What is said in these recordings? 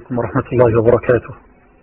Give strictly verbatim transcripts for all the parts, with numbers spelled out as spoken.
عليكم ورحمة الله وبركاته.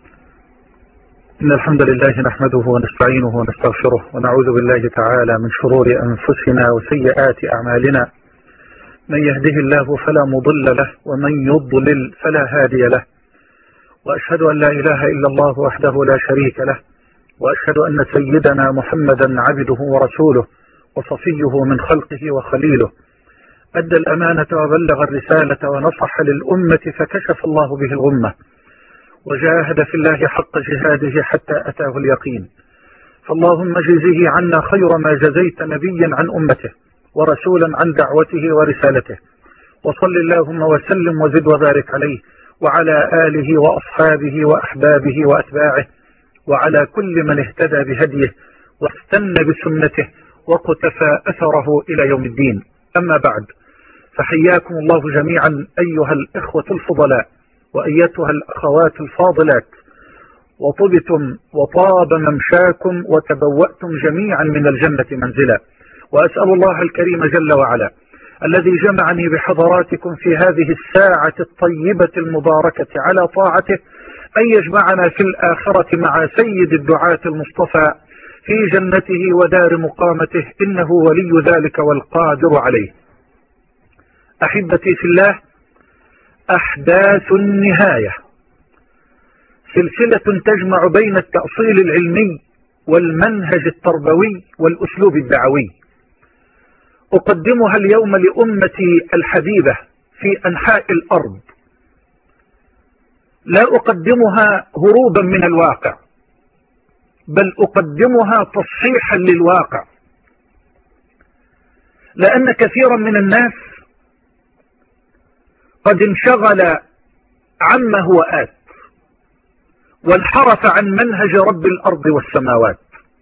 إن الحمد لله نحمده ونستعينه ونستغفره ونعوذ بالله تعالى من شرور أنفسنا وسيئات أعمالنا. من يهده الله فلا مضل له ومن يضلل فلا هادي له، وأشهد أن لا إله إلا الله وحده لا شريك له، وأشهد أن سيدنا محمدا عبده ورسوله وصفيه من خلقه وخليله، أدى الأمانة وبلغ الرسالة ونصح للأمة فكشف الله به الغمة، وجاهد في الله حق جهاده حتى أتاه اليقين. فاللهم جزه عنا خير ما جزيت نبيا عن أمته ورسولا عن دعوته ورسالته، وصل اللهم وسلم وزد وبارك عليه وعلى آله وأصحابه وأحبابه وأتباعه وعلى كل من اهتدى بهديه واستنى بسنته وقتفى أثره إلى يوم الدين. أما بعد، فحياكم الله جميعا أيها الإخوة الفضلاء وأيتها الأخوات الفاضلات، وطبتم وطاب ممشاكم وتبوأتم جميعا من الجنة منزلا. وأسأل الله الكريم جل وعلا الذي جمعني بحضراتكم في هذه الساعة الطيبة المباركة على طاعته أن يجمعنا في الآخرة مع سيد الدعاة المصطفى في جنته ودار مقامته، إنه ولي ذلك والقادر عليه. أحبتي في الله، أحداث النهاية سلسلة تجمع بين التأصيل العلمي والمنهج التربوي والأسلوب الدعوي، أقدمها اليوم لأمتي الحبيبة في أنحاء الأرض. لا أقدمها هروبا من الواقع، بل أقدمها تصحيحا للواقع، لأن كثيرا من الناس قد انشغل عما هو آت وانحرف عن منهج رب الأرض والسماوات.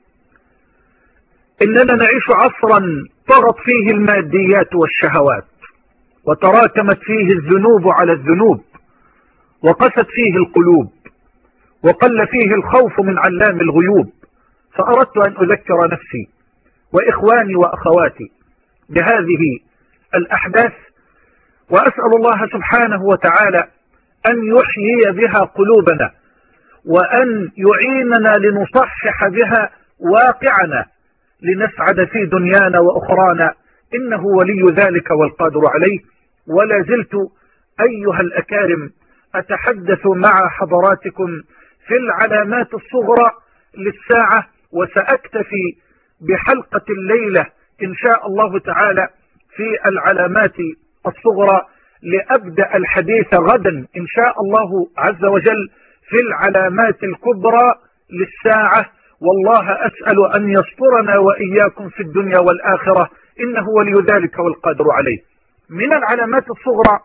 إننا نعيش عصرا طغت فيه الماديات والشهوات، وتراكمت فيه الذنوب على الذنوب، وقست فيه القلوب، وقل فيه الخوف من علام الغيوب. فأردت أن أذكر نفسي وإخواني وأخواتي بهذه الأحداث، وأسأل الله سبحانه وتعالى أن يحيي بها قلوبنا وأن يعيننا لنصحح بها واقعنا لنسعد في دنيانا وأخرانا، إنه ولي ذلك والقادر عليه. ولا زلت أيها الأكارم أتحدث مع حضراتكم في العلامات الصغرى للساعة، وسأكتفي بحلقة الليلة إن شاء الله تعالى في العلامات الصغرى، لأبدأ الحديث غدا إن شاء الله عز وجل في العلامات الكبرى للساعة. والله أسأل أن يسترنا وإياكم في الدنيا والآخرة، إنه ولي ذلك والقادر عليه. من العلامات الصغرى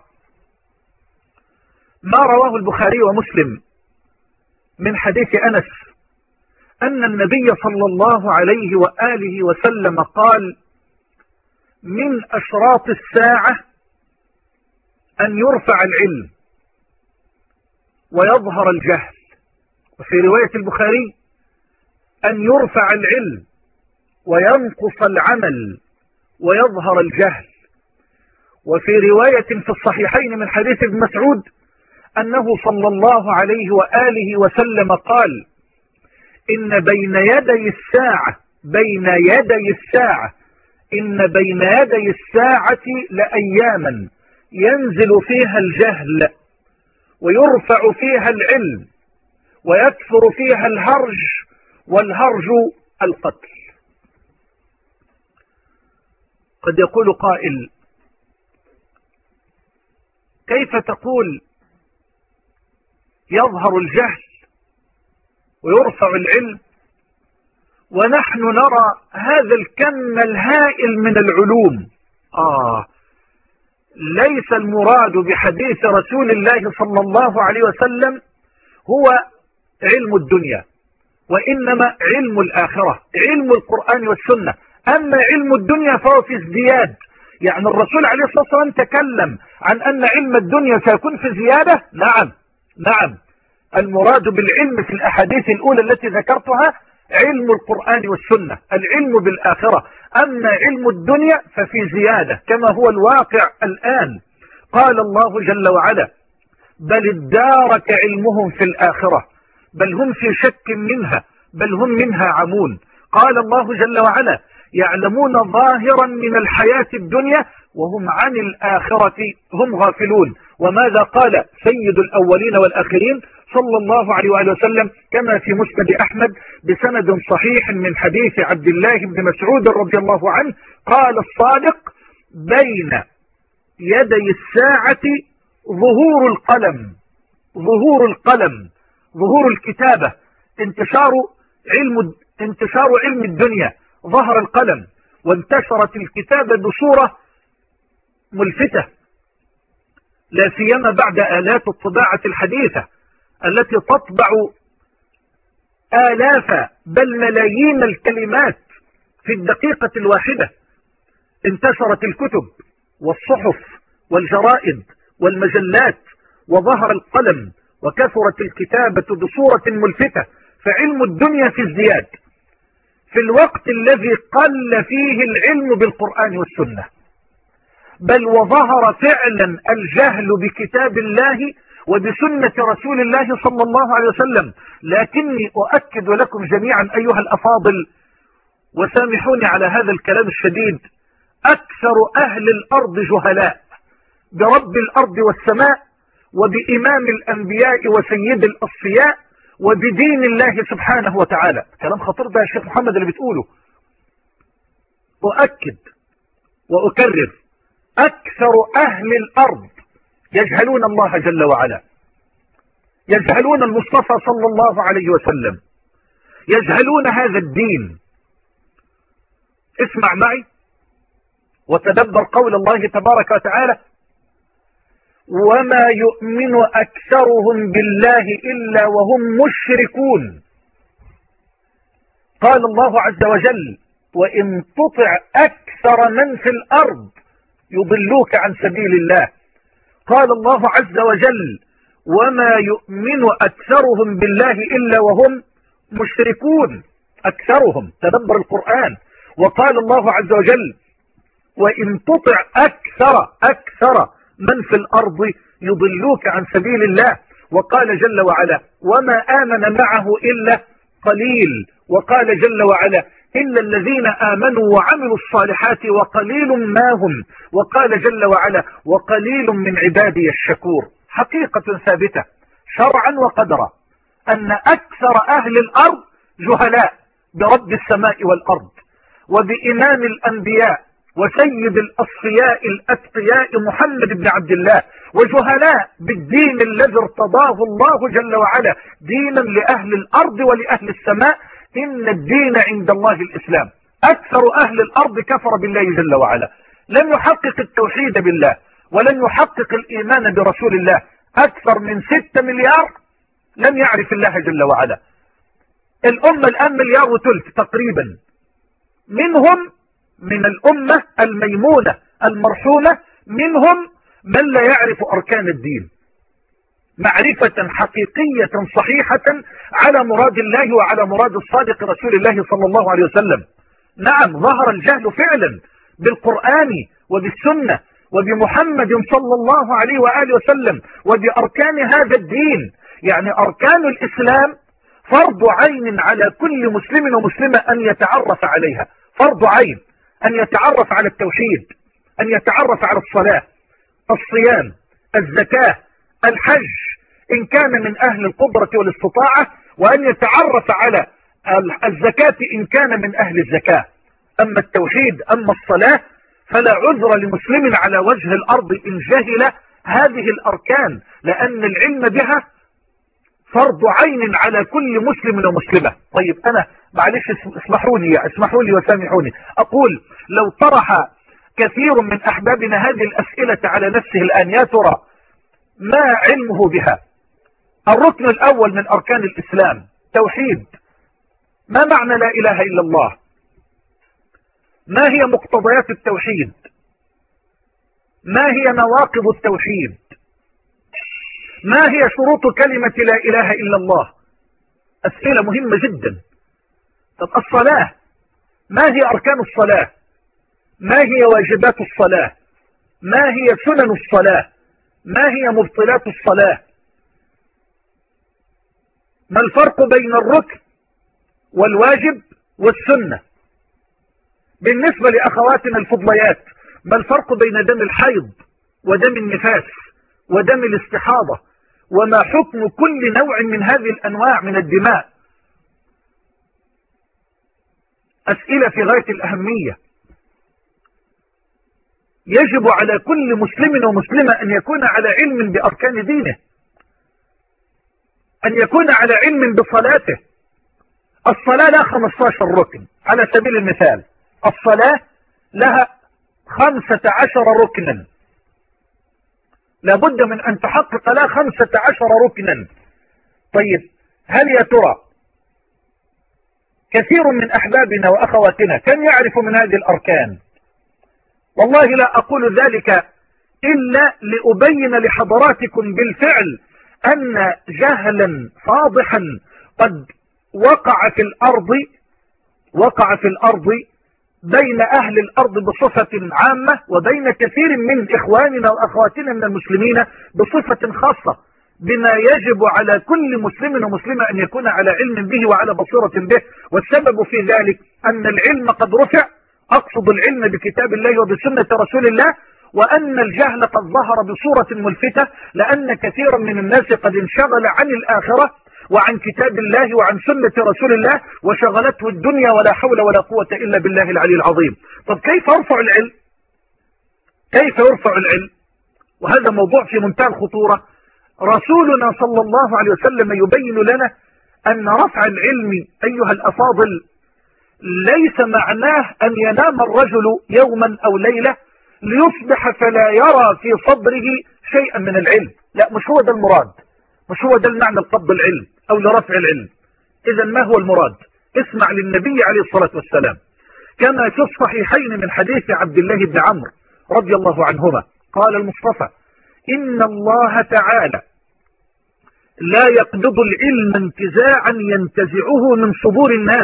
ما رواه البخاري ومسلم من حديث أنس أن النبي صلى الله عليه وآله وسلم قال: من أشراط الساعة أن يرفع العلم ويظهر الجهل. وفي رواية البخاري أن يرفع العلم وينقص العمل ويظهر الجهل. وفي رواية في الصحيحين من حديث ابن مسعود أنه صلى الله عليه وآله وسلم قال: إن بين يدي الساعة بين يدي الساعة إن بين يدي الساعة لأياما ينزل فيها الجهل ويرفع فيها العلم ويكثر فيها الهرج، والهرج القتل. قد يقول قائل: كيف تقول يظهر الجهل ويرفع العلم ونحن نرى هذا الكم الهائل من العلوم؟ آه ليس المراد بحديث رسول الله صلى الله عليه وسلم هو علم الدنيا، وإنما علم الآخرة، علم القرآن والسنة. أما علم الدنيا فهو في ازدياد، يعني الرسول عليه الصلاة والسلام تكلم عن أن علم الدنيا سيكون في زيادة. نعم نعم المراد بالعلم في الأحاديث الأولى التي ذكرتها علم القرآن والسنة، العلم بالآخرة. أما علم الدنيا ففي زيادة كما هو الواقع الآن. قال الله جل وعلا: بل ادارك علمهم في الآخرة، بل هم في شك منها، بل هم منها عمون. قال الله جل وعلا: يعلمون ظاهرا من الحياة الدنيا وهم عن الآخرة هم غافلون. وماذا قال سيد الأولين والآخرين صلى الله عليه وآله وسلم كما في مسند أحمد بسند صحيح من حديث عبد الله بن مسعود رضي الله عنه؟ قال الصادق: بين يدي الساعة ظهور القلم، ظهور القلم، ظهور الكتابة، انتشار علم انتشار علم الدنيا، ظهر القلم وانتشرت الكتابة بصورة ملفتة، لا سيما بعد آلات الطباعة الحديثة التي تطبع آلاف بل ملايين الكلمات في الدقيقة الواحدة. انتشرت الكتب والصحف والجرائد والمجلات وظهر القلم وكثرت الكتابة بصورة ملفتة، فعلم الدنيا في ازدياد في الوقت الذي قل فيه العلم بالقرآن والسنة، بل وظهر فعلا الجهل بكتاب الله وبسنة رسول الله صلى الله عليه وسلم. لكني أؤكد لكم جميعا أيها الأفاضل، وسامحوني على هذا الكلام الشديد، أكثر أهل الأرض جهلاء برب الأرض والسماء وبإمام الأنبياء وسيد الأصفياء وبدين الله سبحانه وتعالى. كلام خطير ده يا شيخ محمد اللي بتقوله. أؤكد وأكرر: أكثر أهل الأرض يجهلون الله جل وعلا، يجهلون المصطفى صلى الله عليه وسلم، يجهلون هذا الدين. اسمع معي وتدبر قول الله تبارك وتعالى: وما يؤمن أكثرهم بالله إلا وهم مشركون. قال الله عز وجل: وإن تطع أكثر من في الأرض يضلوك عن سبيل الله. قال الله عز وجل: وما يؤمن أكثرهم بالله إلا وهم مشركون. أكثرهم، تدبر القرآن. وقال الله عز وجل: وإن تطع أكثر أكثر من في الأرض يضلوك عن سبيل الله. وقال جل وعلا: وما آمن معه إلا قليل. وقال جل وعلا: إلا الذين آمنوا وعملوا الصالحات وقليل ما هم. وقال جل وعلا: وقليل من عبادي الشكور. حقيقة ثابتة شرعا وقدرا أن أكثر أهل الأرض جهلاء برب السماء والأرض وبإمام الأنبياء وسيد الأصفياء الأتقياء محمد بن عبد الله، وجهلاء بالدين الذي ارتضاه الله جل وعلا دينا لأهل الأرض ولأهل السماء. إن الدين عند الله الإسلام. أكثر أهل الأرض كفر بالله جل وعلا، لم يحقق التوحيد بالله ولم يحقق الإيمان برسول الله. أكثر من ستة مليار لم يعرف الله جل وعلا. الأمة الآن مليار وثلث تقريبا، منهم من الأمة الميمونة المرحومة منهم من لا يعرف أركان الدين معرفة حقيقية صحيحة على مراد الله وعلى مراد الصادق رسول الله صلى الله عليه وسلم. نعم، ظهر الجهل فعلا بالقرآن وبالسنة وبمحمد صلى الله عليه وآله وسلم وبأركان هذا الدين. يعني أركان الإسلام فرض عين على كل مسلم ومسلمة أن يتعرف عليها، فرض عين أن يتعرف على التوحيد، أن يتعرف على الصلاة، الصيام، الزكاة، الحج إن كان من أهل القدرة والاستطاعة، وأن يتعرف على الزكاة إن كان من أهل الزكاة. أما التوحيد أما الصلاة فلا عذر لمسلم على وجه الأرض إن جهل هذه الأركان، لأن العلم بها فرض عين على كل مسلم ومسلمة. طيب أنا معلش اسمحوا لي اسمحوا لي وسامحوني، أقول لو طرح كثير من أحبابنا هذه الأسئلة على نفسه الآن، يا ترى ما علمه بها؟ الركن الأول من أركان الإسلام توحيد. ما معنى لا إله إلا الله؟ ما هي مقتضيات التوحيد؟ ما هي نواقض التوحيد؟ ما هي شروط كلمة لا إله إلا الله؟ أسئلة مهمة جدا. طب الصلاة، ما هي أركان الصلاة؟ ما هي واجبات الصلاة؟ ما هي سنن الصلاة؟ ما هي مبطلات الصلاة؟ ما الفرق بين الركن والواجب والسنة؟ بالنسبة لأخواتنا الفضليات، ما الفرق بين دم الحيض ودم النفاس ودم الاستحاضة؟ وما حكم كل نوع من هذه الأنواع من الدماء؟ أسئلة في غاية الأهمية. يجب على كل مسلم ومسلمة أن يكون على علم بأركان دينه، أن يكون على علم بصلاته. الصلاة لها خمسة عشر ركن على سبيل المثال، الصلاة لها خمسة عشر ركنا، لابد من أن تحقق لها خمسة عشر ركنا. طيب هل يا ترى كثير من أحبابنا وأخواتنا كم يعرف من هذه الأركان؟ والله لا أقول ذلك إلا لأبين لحضراتكم بالفعل أن جهلا فاضحا قد وقع في الأرض وقع في الأرض بين أهل الأرض بصفة عامة، وبين كثير من إخواننا وأخواتنا من المسلمين بصفة خاصة، بما يجب على كل مسلم ومسلمة أن يكون على علم به وعلى بصيرة به. والسبب في ذلك أن العلم قد رفع، أقصد العلم بكتاب الله وبسنة رسول الله، وأن الجهل قد ظهر بصورة ملفتة، لأن كثيرا من الناس قد انشغل عن الآخرة وعن كتاب الله وعن سنة رسول الله، وشغلته الدنيا ولا حول ولا قوة إلا بالله العلي العظيم. طب كيف يرفع العلم؟ كيف يرفع العلم؟ وهذا موضوع في منتهى الخطورة. رسولنا صلى الله عليه وسلم يبين لنا أن رفع العلم أيها الأفاضل ليس معناه أن ينام الرجل يوما أو ليلة ليصبح فلا يرى في صدره شيئا من العلم. لا، مش هو ده المراد، مش هو ده المعنى القبض العلم أو لرفع العلم. إذا ما هو المراد؟ اسمع للنبي عليه الصلاة والسلام كما في الصحيحين من حديث عبد الله بن عمرو رضي الله عنهما قال المصطفى: إن الله تعالى لا يقبض العلم انتزاعا ينتزعه من صدور الناس،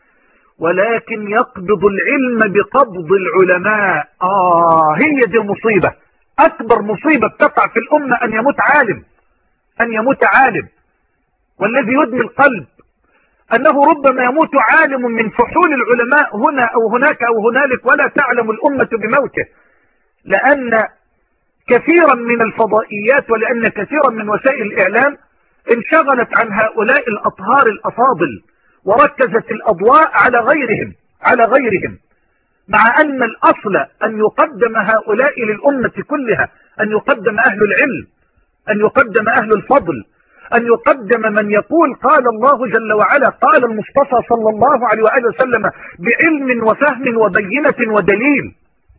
ولكن يقبض العلم بقبض العلماء. آه هي دي المصيبة، أكبر مصيبة تقع في الأمة أن يموت عالم، أن يموت عالم. والذي يدمي القلب أنه ربما يموت عالم من فحول العلماء هنا أو هناك أو هنالك ولا تعلم الأمة بموته، لأن كثيرا من الفضائيات ولأن كثيرا من وسائل الإعلام انشغلت عن هؤلاء الأطهار الأفاضل وركزت الأضواء على غيرهم على غيرهم مع أن الأصل أن يقدم هؤلاء للأمة كلها، أن يقدم أهل العلم، أن يقدم أهل الفضل، أن يقدم من يقول قال الله جل وعلا، قال المصطفى صلى الله عليه وآله وسلم بعلم وفهم وبينة ودليل.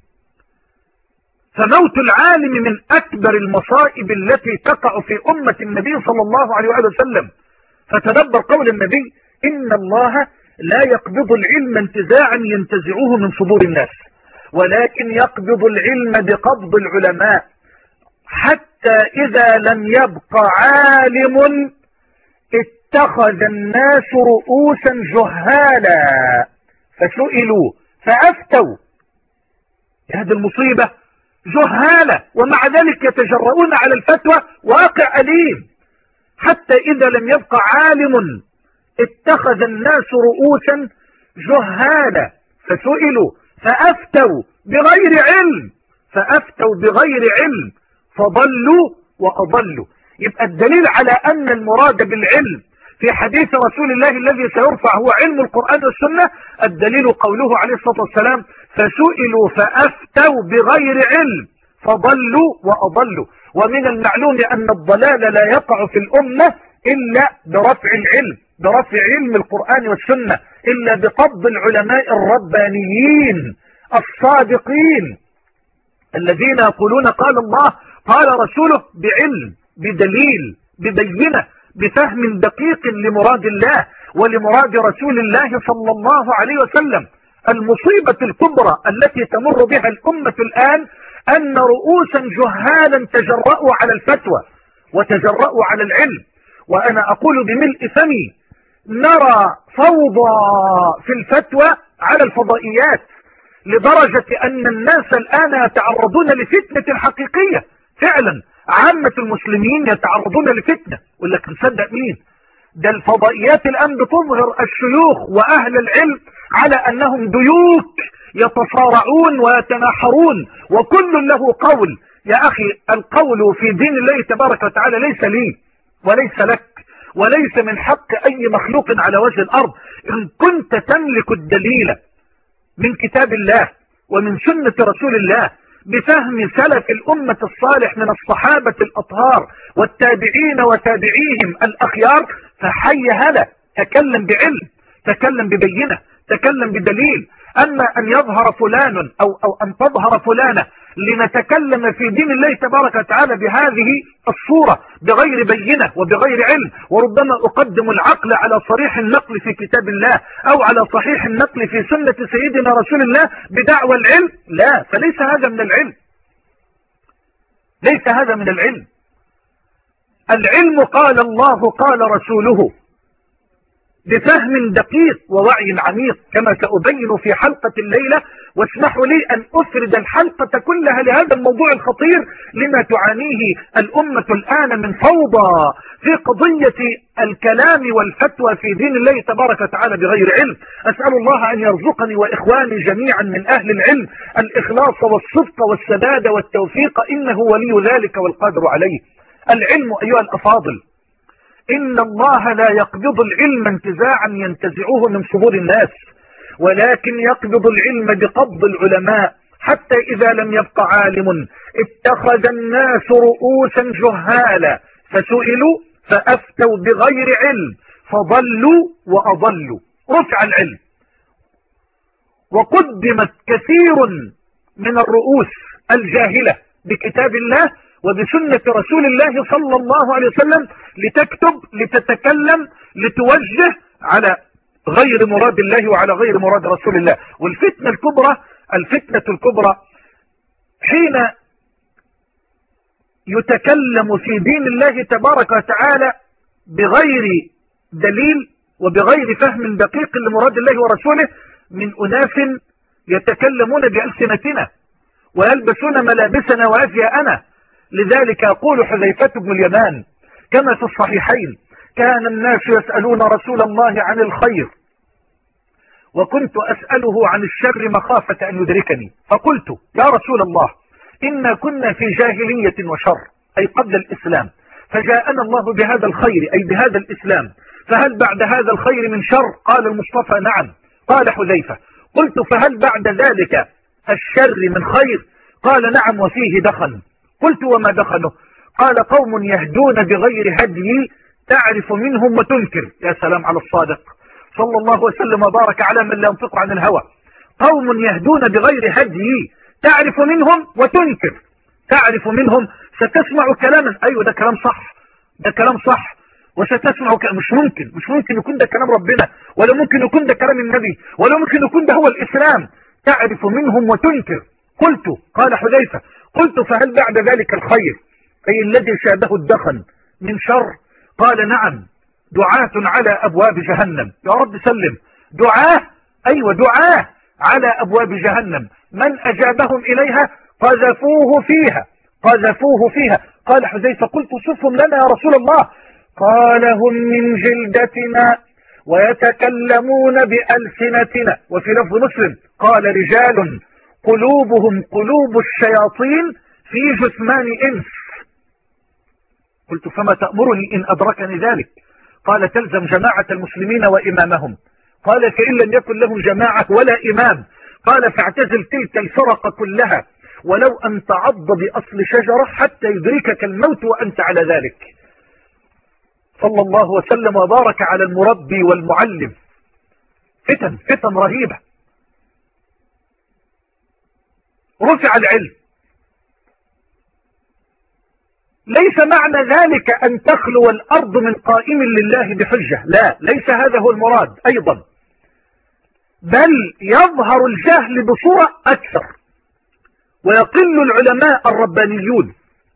فموت العالم من أكبر المصائب التي تقع في أمة النبي صلى الله عليه وآله وسلم. فتدبر قول النبي: إن الله لا يقبض العلم انتزاعا ينتزعه من صدور الناس، ولكن يقبض العلم بقبض العلماء، حتى إذا لم يبق عالم اتخذ الناس رؤوسا جهالا فسئلوا فأفتوا. هذه المصيبة، جهالة ومع ذلك يتجرؤون على الفتوى، واقع أليم. حتى إذا لم يبق عالم اتخذ الناس رؤوسا جهالا فسئلوا فأفتوا بغير علم فأفتوا بغير علم فضلوا وأضلوا. يبقى الدليل على أن المراد بالعلم في حديث رسول الله الذي سيرفع هو علم القرآن والسنة، الدليل قوله عليه الصلاة والسلام: فسئلوا فأفتوا بغير علم فضلوا وأضلوا. ومن المعلوم أن الضلال لا يقع في الأمة إلا برفع العلم، برفع علم القرآن والسنة، إلا بقبض العلماء الربانيين الصادقين الذين يقولون قال الله قال رسوله بعلم بدليل ببينة بفهم دقيق لمراد الله ولمراد رسول الله صلى الله عليه وسلم. المصيبة الكبرى التي تمر بها الأمة الآن أن رؤوسا جهالا تجرؤوا على الفتوى وتجرؤوا على العلم. وأنا أقول بملء فمي: نرى فوضى في الفتوى على الفضائيات، لدرجة أن الناس الآن يتعرضون لفتنة حقيقية. فعلا عامة المسلمين يتعرضون لفتنة. يقول لك نصدق مين؟ ده الفضائيات الآن بتظهر الشيوخ وأهل العلم على أنهم ديوك يتصارعون ويتناحرون وكل له قول. يا أخي القول في دين الله تبارك وتعالى ليس لي وليس لك وليس من حق أي مخلوق على وجه الأرض. إن كنت تملك الدليل من كتاب الله ومن سنة رسول الله بفهم سلف الأمة الصالح من الصحابة الأطهار والتابعين وتابعيهم الأخيار فحي هلا، تكلم بعلم، تكلم ببينة، تكلم بدليل. أما أن يظهر فلان أو, أو أن تظهر فلانة لنتكلم في دين الله تبارك وتعالى بهذه الصورة بغير بينة وبغير علم، وربما أقدم العقل على صريح النقل في كتاب الله أو على صحيح النقل في سنة سيدنا رسول الله بدعوى العلم، لا، فليس هذا من العلم، ليس هذا من العلم. العلم قال الله قال رسوله بفهم دقيق ووعي عميق كما سأبين في حلقة الليلة، واسمحوا لي أن أفرد الحلقة كلها لهذا الموضوع الخطير لما تعانيه الأمة الآن من فوضى في قضية الكلام والفتوى في دين الله تبارك وتعالى بغير علم. أسأل الله أن يرزقني وإخواني جميعا من أهل العلم الإخلاص والصدق والسداد والتوفيق، إنه ولي ذلك والقادر عليه. العلم أيها الأفاضل، إن الله لا يقبض العلم انتزاعا ينتزعوه من صدور الناس، ولكن يقبض العلم بقبض العلماء، حتى إذا لم يبق عالم اتخذ الناس رؤوسا جهالا فسئلوا فأفتوا بغير علم فضلوا وأضلوا. رفع العلم وقدمت كثير من الرؤوس الجاهلة بكتاب الله وبسنة رسول الله صلى الله عليه وسلم لتكتب، لتتكلم، لتوجه على غير مراد الله وعلى غير مراد رسول الله. والفتنة الكبرى، الفتنة الكبرى حين يتكلم في دين الله تبارك وتعالى بغير دليل وبغير فهم دقيق لمراد الله ورسوله من أناس يتكلمون بألسنتنا ويلبسون ملابسنا وأزياءنا. لذلك أقول حذيفة بن اليمان كما في الصحيحين: كان الناس يسألون رسول الله عن الخير وكنت أسأله عن الشر مخافة أن يدركني، فقلت: يا رسول الله، إنا كنا في جاهلية وشر، أي قبل الإسلام، فجاءنا الله بهذا الخير أي بهذا الإسلام، فهل بعد هذا الخير من شر؟ قال المصطفى: نعم. قال حذيفة: قلت: فهل بعد ذلك الشر من خير؟ قال: نعم، وفيه دخن. قلت: وما دخنه؟ قال: قوم يهدون بغير هدي تعرف منهم وتنكر. يا سلام على الصادق صلى الله وسلم وبارك على من لا ينطق عن الهوى. قوم يهدون بغير هدي تعرف منهم وتنكر. تعرف منهم، ستسمع كلاما، ايوه ده كلام صح، ده كلام صح، وستسمع كلام مش ممكن، مش ممكن يكون ده كلام ربنا، ولا ممكن يكون ده كلام النبي، ولا ممكن يكون ده هو الإسلام. تعرف منهم وتنكر. قلت، قال حذيفة: قلت: فهل بعد ذلك الخير أي الذي شابه الدخن من شر؟ قال: نعم، دعاة على أبواب جهنم. يا رب سلم. دعاة، أيوة دعاة على أبواب جهنم، من أجابهم إليها قذفوه فيها، قذفوه فيها. قال حذيفة: قلت: صفهم لنا يا رسول الله. قال: هم من جلدتنا ويتكلمون بألسنتنا. وفي لفظ مسلم قال: رجال قلوبهم قلوب الشياطين في جثمان إنس. قلت: فما تأمرني إن أدركني ذلك؟ قال: تلزم جماعة المسلمين وإمامهم. قال: فإن لم يكن لهم جماعة ولا إمام؟ قال: فاعتزل تلك الفرق كلها ولو أن تعض بأصل شجرة حتى يدركك الموت وأنت على ذلك. صلى الله وسلم وبارك على المربي والمعلم. فتن فتن رهيبة. رفع العلم. ليس معنى ذلك أن تخلو الأرض من قائم لله بحجة، لا، ليس هذا هو المراد أيضا، بل يظهر الجهل بصورة أكثر ويقل العلماء الربانيون.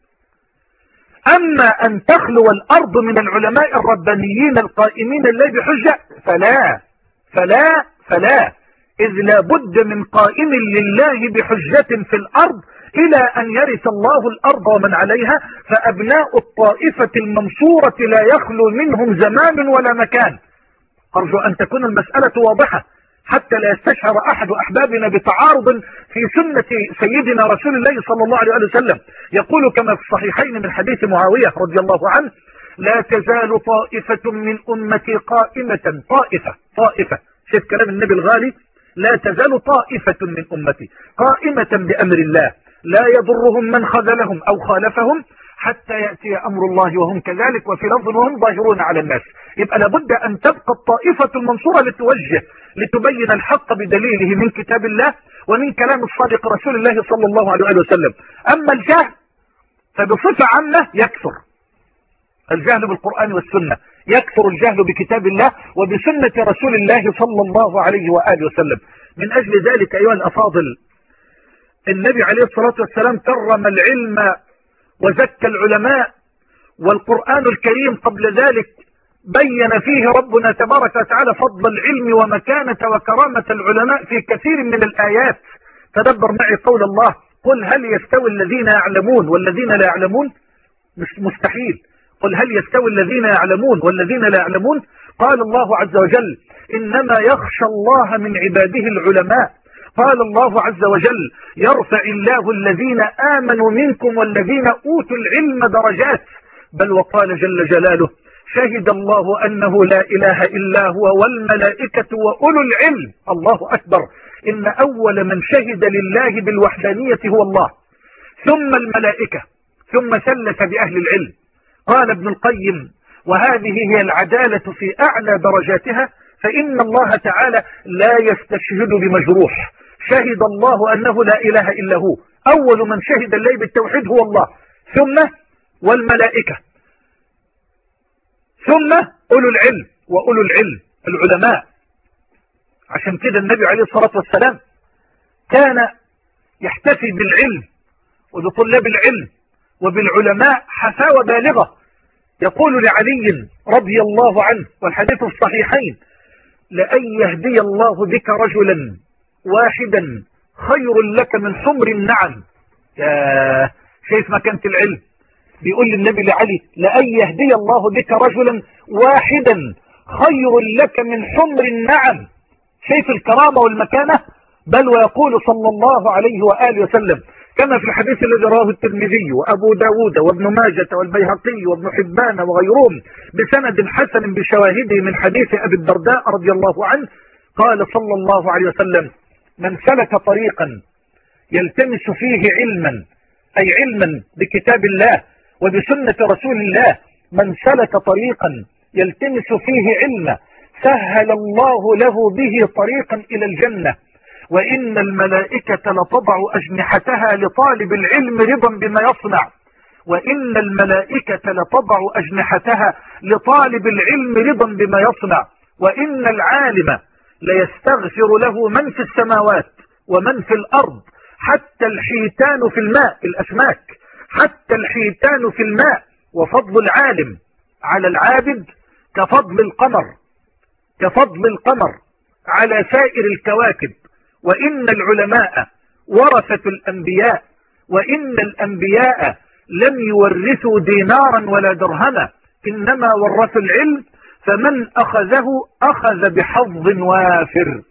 أما أن تخلو الأرض من العلماء الربانيين القائمين لله بحجة فلا فلا فلا إذ لا بد من قائم لله بحجة في الأرض إلى أن يرث الله الأرض ومن عليها، فأبناء الطائفة المنصورة لا يخلو منهم زمان ولا مكان. أرجو أن تكون المسألة واضحة حتى لا يستشعر أحد أحبابنا بتعارض في سنة سيدنا رسول الله صلى الله عليه وسلم. يقول كما في الصحيحين من حديث معاوية رضي الله عنه: لا تزال طائفة من أمتي قائمة. طائفة طائفة شوف كلام النبي الغالي: لا تزال طائفة من أمتي قائمة بأمر الله لا يضرهم من خذلهم أو خالفهم حتى يأتي أمر الله وهم كذلك، وفي لفظ وهم ظاهرون على الناس. يبقى لابد أن تبقى الطائفة المنصورة لتوجه لتبين الحق بدليله من كتاب الله ومن كلام الصادق رسول الله صلى الله عليه وسلم. أما الجهل فبصفة عامة يكثر، الجهل بالقرآن والسنة يكثر، الجهل بكتاب الله وبسنة رسول الله صلى الله عليه وآله وسلم. من أجل ذلك أيها الأفاضل، النبي عليه الصلاة والسلام كرم العلم وزكى العلماء، والقرآن الكريم قبل ذلك بين فيه ربنا تبارك وتعالى فضل العلم ومكانة وكرامة العلماء في كثير من الآيات. تدبر معي قول الله: قل هل يستوي الذين يعلمون والذين لا يعلمون؟ مش مستحيل. قل هل يستوي الذين يعلمون والذين لا يعلمون؟ قال الله عز وجل: إنما يخشى الله من عباده العلماء. قال الله عز وجل: يرفع الله الذين آمنوا منكم والذين أوتوا العلم درجات. بل وقال جل جلاله: شهد الله أنه لا إله إلا هو والملائكة وأولو العلم. الله أكبر. إن أول من شهد لله بالوحدانية هو الله، ثم الملائكة، ثم ثلث بأهل العلم. قال ابن القيم: وهذه هي العدالة في أعلى درجاتها، فإن الله تعالى لا يستشهد بمجروح. شهد الله أنه لا إله إلا هو، أول من شهد الله بالتوحيد هو الله، ثم والملائكة، ثم أولو العلم. وأولو العلم العلماء. عشان كده النبي عليه الصلاة والسلام كان يحتفي بالعلم وبطلاب العلم وبالعلماء حفاوة بالغة. يقول لعلي رضي الله عنه والحديث في الصحيحين: لأن يهدي الله بك رجلا واحدا خير لك من حمر النعم. يا شايف مكانة العلم؟ بيقول للنبي لعلي: لأن يهدي الله بك رجلا واحدا خير لك من حمر النعم. شايف الكرامة والمكانة؟ بل ويقول صلى الله عليه وآله وسلم كما في الحديث الذي رواه الترمذي وأبو داود وابن ماجة والبيهقي وابن حبان وغيرهم بسند حسن بشواهده من حديث أبي الدرداء رضي الله عنه، قال صلى الله عليه وسلم: من سلك طريقا يلتمس فيه علما، أي علما بكتاب الله وبسنة رسول الله، من سلك طريقا يلتمس فيه علما سهل الله له به طريقا إلى الجنة، وإن الملائكة لتضع أجنحتها لطالب العلم رضا بما يصنع. وإن الملائكة لتضع أجنحتها لطالب العلم رضا بما يصنع. وإن العالم ليستغفر له من في السماوات ومن في الأرض، حتى الحيتان في الماء، الأسماك، حتى الحيتان في الماء. وفضل العالم على العابد كفضل القمر، كفضل القمر على سائر الكواكب. وإن العلماء ورثة الأنبياء، وإن الأنبياء لم يورثوا دينارا ولا درهما، إنما ورثوا العلم، فمن أخذه أخذ بحظ وافر.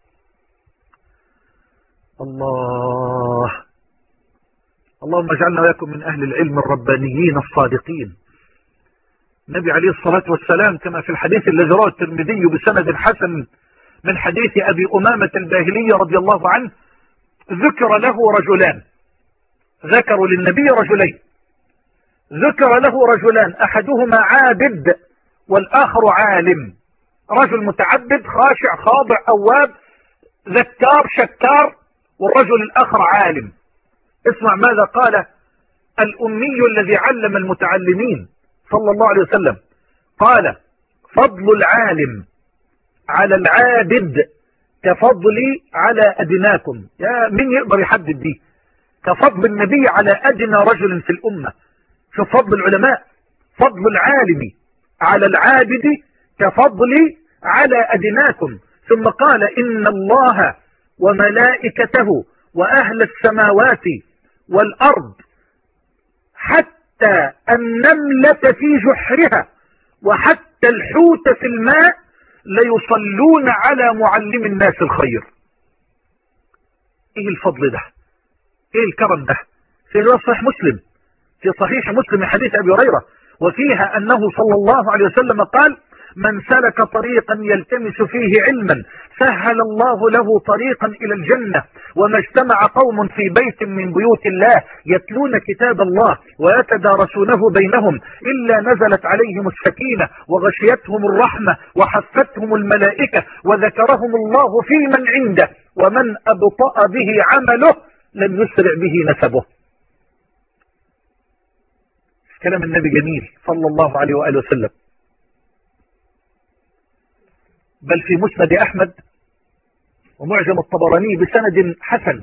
الله اللهم اجعلنا وإياكم من أهل العلم الربانيين الصادقين. النبي عليه الصلاة والسلام كما في الحديث الذي رواه الترمذي بسند حسن من حديث أبي أمامة الباهلي رضي الله عنه، ذكر له رجلان، ذكروا للنبي رجلين، ذكر له رجلان أحدهما عابد والآخر عالم. رجل متعبد خاشع خاضع أواب ذكار شكار، والرجل الآخر عالم. اسمع ماذا قال الأمي الذي علم المتعلمين صلى الله عليه وسلم. قال: فضل العالم على العابد كفضلي على أدناكم. يا من يقدر يحدد دي؟ كفضل النبي على أدنى رجل في الأمة. شوف فضل العلماء، فضل العالم على العابد كفضلي على أدناكم. ثم قال: إن الله وملائكته وأهل السماوات والأرض حتى النملة في جحرها وحتى الحوت في الماء ليصلون على معلم الناس الخير. ايه الفضل ده؟ ايه الكرم ده؟ في رواية صحيح مسلم، في صحيح مسلم حديث أبي هريرة، وفيها أنه صلى الله عليه وسلم قال: من سلك طريقا يلتمس فيه علما سهل الله له طريقا إلى الجنة. وما اجتمع قوم في بيت من بيوت الله يتلون كتاب الله ويتدارسونه بينهم إلا نزلت عليهم السكينة وغشيتهم الرحمة وحفتهم الملائكة وذكرهم الله في من عنده، ومن أبطأ به عمله لم يسرع به نسبه. كلام النبي جميل صلى الله عليه وآله وسلم. بل في مسند أحمد ومعجم الطبراني بسند حسن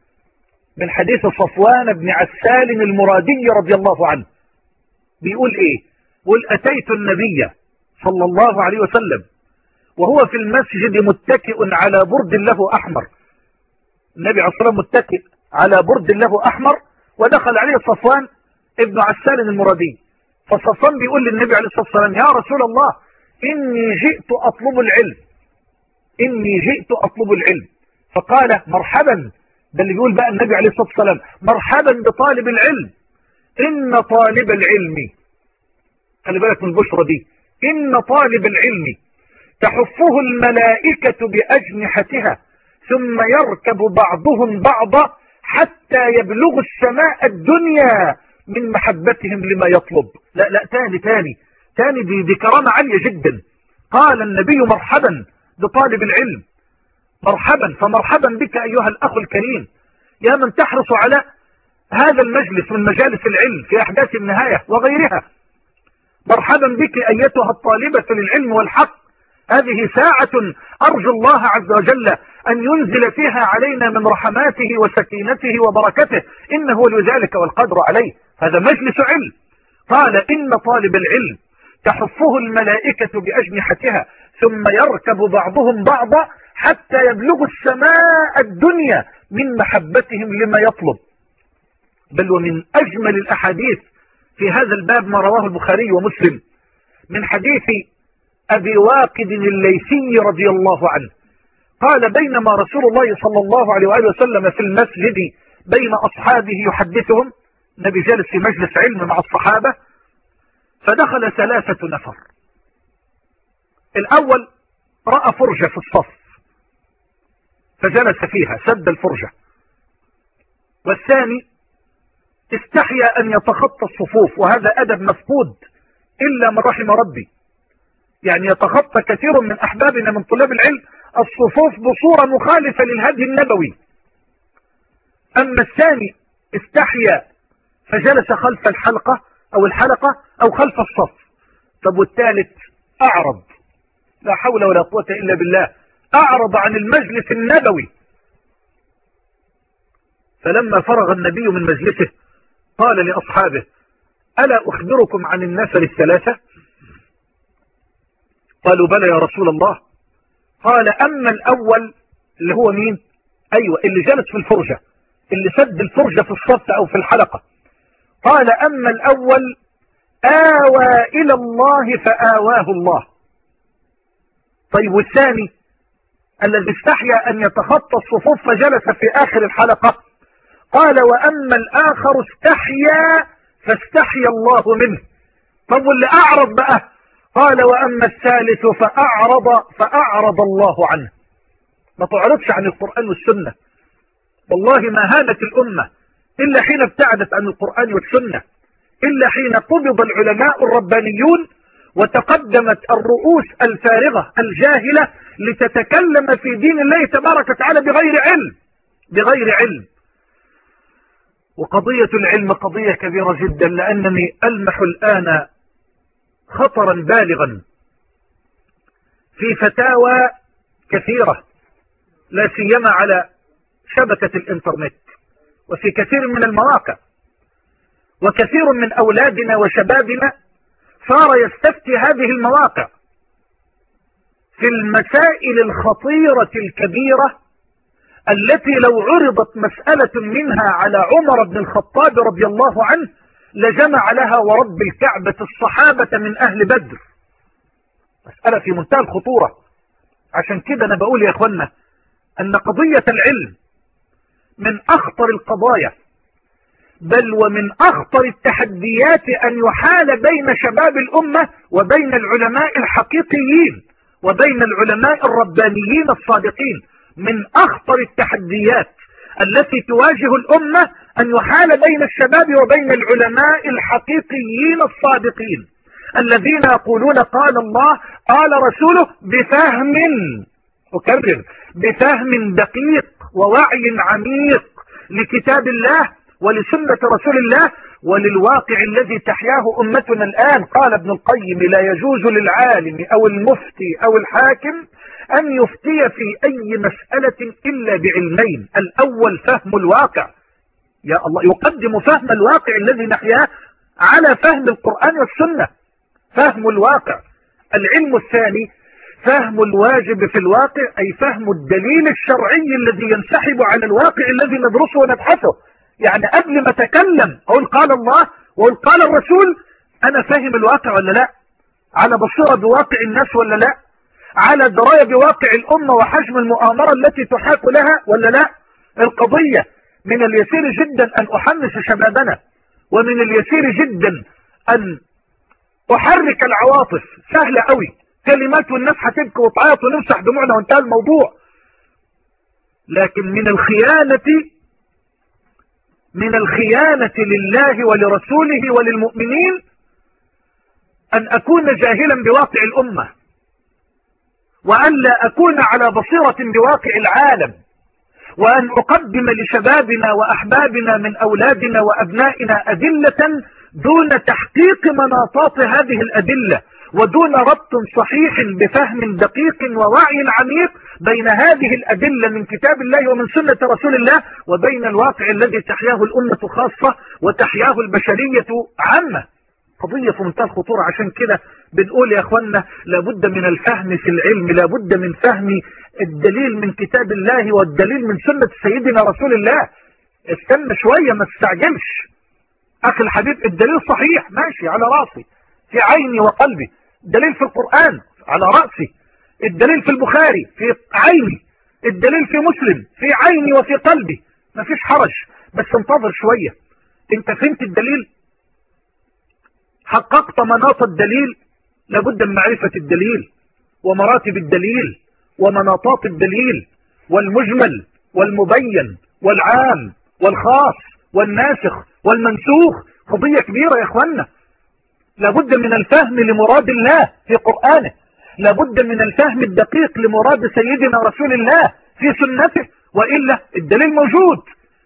من حديث صفوان بن عسال المرادي رضي الله عنه، بيقول ايه؟ قل: أتيت النبي صلى الله عليه وسلم وهو في المسجد متكئ على برد له أحمر. النبي عليه الصلاة والسلام متكئ على برد له أحمر، ودخل عليه صفوان ابن عسال المرادي. فصفوان بيقول للنبي عليه الصلاة والسلام: يا رسول الله، إني جئت أطلب العلم إني جئت أطلب العلم. فقال: مرحبا. ده اللي بيقول بقى النبي عليه الصلاة والسلام: مرحبا بطالب العلم، إن طالب العلم، خلي بالك من البشرة دي، إن طالب العلم تحفه الملائكة بأجنحتها ثم يركب بعضهم بعضا حتى يبلغ السماء الدنيا من محبتهم لما يطلب. لا لا تاني تاني تاني دي, دي كرامة عالية جدا. قال النبي: مرحبا بطالب العلم، مرحبا. فمرحبا بك أيها الأخ الكريم، يا من تحرص على هذا المجلس من مجالس العلم في أحداث النهاية وغيرها. مرحبا بك أيتها الطالبة للعلم والحق، هذه ساعة أرجو الله عز وجل أن ينزل فيها علينا من رحماته وسكينته وبركته، إنه لذلك والقدر عليه. هذا مجلس علم. قال: إن طالب العلم تحفه الملائكة بأجنحتها ثم يركب بعضهم بعضا حتى يبلغ السماء الدنيا من محبتهم لما يطلب. بل ومن أجمل الأحاديث في هذا الباب ما رواه البخاري ومسلم من حديث أبي واقد الليثي رضي الله عنه قال: بينما رسول الله صلى الله عليه وآله وسلم في المسجد بين أصحابه يحدثهم، النبي جالس في مجلس علم مع الصحابة، فدخل ثلاثة نفر. الأول رأى فرجة في الصف فجلس فيها، سد الفرجة. والثاني استحيا أن يتخطى الصفوف، وهذا أدب مفقود إلا من رحم ربي. يعني يتخطى كثير من أحبابنا من طلاب العلم الصفوف بصورة مخالفة للهدي النبوي. أما الثاني استحيا فجلس خلف الحلقة أو الحلقة أو خلف الصف. طب والثالث أعرض، لا حول ولا قوة إلا بالله، أعرض عن المجلس النبوي. فلما فرغ النبي من مجلسه قال لأصحابه: ألا أخبركم عن النفر الثلاثة؟ قالوا: بلى يا رسول الله. قال: أما الأول اللي هو مين؟ أيوة، اللي جلس في الفرجة، اللي سد الفرجة في الصف أو في الحلقة. قال: أما الأول آوى إلى الله فآواه الله. طيب والثاني الذي استحيا أن يتخطى الصفوف فجلس في آخر الحلقة؟ قال: وأما الآخر استحيا فاستحيا الله منه. طب واللي أعرض بقى؟ قال: وأما الثالث فأعرض فأعرض الله عنه. ما تعرضش عن القرآن والسنة. والله ما هانت الأمة إلا حين ابتعدت عن القرآن والسنة، إلا حين قبض العلماء الربانيون وتقدمت الرؤوس الفارغة الجاهلة لتتكلم في دين الله تبارك وتعالى بغير علم بغير علم. وقضية العلم قضية كبيرة جدا، لأنني ألمح الآن خطرا بالغا في فتاوى كثيرة، لا سيما على شبكة الإنترنت وفي كثير من المواقع. وكثير من أولادنا وشبابنا صار يستفتي هذه المواقع في المسائل الخطيرة الكبيرة التي لو عرضت مسألة منها على عمر بن الخطاب رضي الله عنه لجمع لها ورب الكعبة الصحابة من أهل بدر. مسألة في منتهى الخطورة. عشان كده أنا بقول يا أخوانا أن قضية العلم من أخطر القضايا، بل ومن أخطر التحديات أن يحال بين شباب الأمة وبين العلماء الحقيقيين وبين العلماء الربانيين الصادقين. من أخطر التحديات التي تواجه الأمة أن يحال بين الشباب وبين العلماء الحقيقيين الصادقين الذين يقولون قال الله قال رسوله بفهم، أكرر، بفهم دقيق ووعي عميق لكتاب الله ولسنة رسول الله وللواقع الذي تحياه أمتنا الآن. قال ابن القيم: لا يجوز للعالم أو المفتي أو الحاكم أن يفتي في أي مسألة إلا بعلمين: الأول فهم الواقع، يا الله، يقدم فهم الواقع الذي نحياه على فهم القرآن والسنة، فهم الواقع. العلم الثاني فهم الواجب في الواقع، أي فهم الدليل الشرعي الذي ينسحب على الواقع الذي ندرسه ونبحثه. يعني قبل ما أتكلم أقول قال الله وأقول قال الرسول، أنا فاهم الواقع ولا لا؟ على بصيرة بواقع الناس ولا لا؟ على دراية بواقع الأمة وحجم المؤامرة التي تحاك لها ولا لا؟ القضية من اليسير جدا أن أحمس شبابنا، ومن اليسير جدا أن أحرك العواطف. سهلة قوي، كلمات والناس هتبكي وتعيط ونمسح دموعنا وانتهى الموضوع. لكن من الخيانة من الخيانة لله ولرسوله وللمؤمنين أن أكون جاهلا بواقع الأمة، وأن لا أكون على بصيرة بواقع العالم، وأن أقدم لشبابنا وأحبابنا من أولادنا وأبنائنا أدلة دون تحقيق مناطات هذه الأدلة، ودون ربط صحيح بفهم دقيق ووعي عميق بين هذه الأدلة من كتاب الله ومن سنة رسول الله وبين الواقع الذي تحياه الأمة خاصة وتحياه البشرية عامة. قضية في منتهى الخطورة. عشان كده بنقول يا أخوانا لابد من الفهم في العلم، لابد من فهم الدليل من كتاب الله والدليل من سنة سيدنا رسول الله. استنى شوية، ما تستعجلش أخي الحبيب. الدليل صحيح ماشي على رأسي في عيني وقلبي، الدليل في القرآن على رأسي، الدليل في البخاري في عيني، الدليل في مسلم في عيني وفي قلبي، ما فيش حرج. بس انتظر شوية. انت فهمت الدليل؟ حققت مناط الدليل؟ لابد من معرفة الدليل ومراتب الدليل ومناطات الدليل والمجمل والمبين والعام والخاص والناسخ والمنسوخ. قضية كبيرة يا اخوانا. لابد من الفهم لمراد الله في قرآنه، لابد من الفهم الدقيق لمراد سيدنا رسول الله في سنته، وإلا الدليل موجود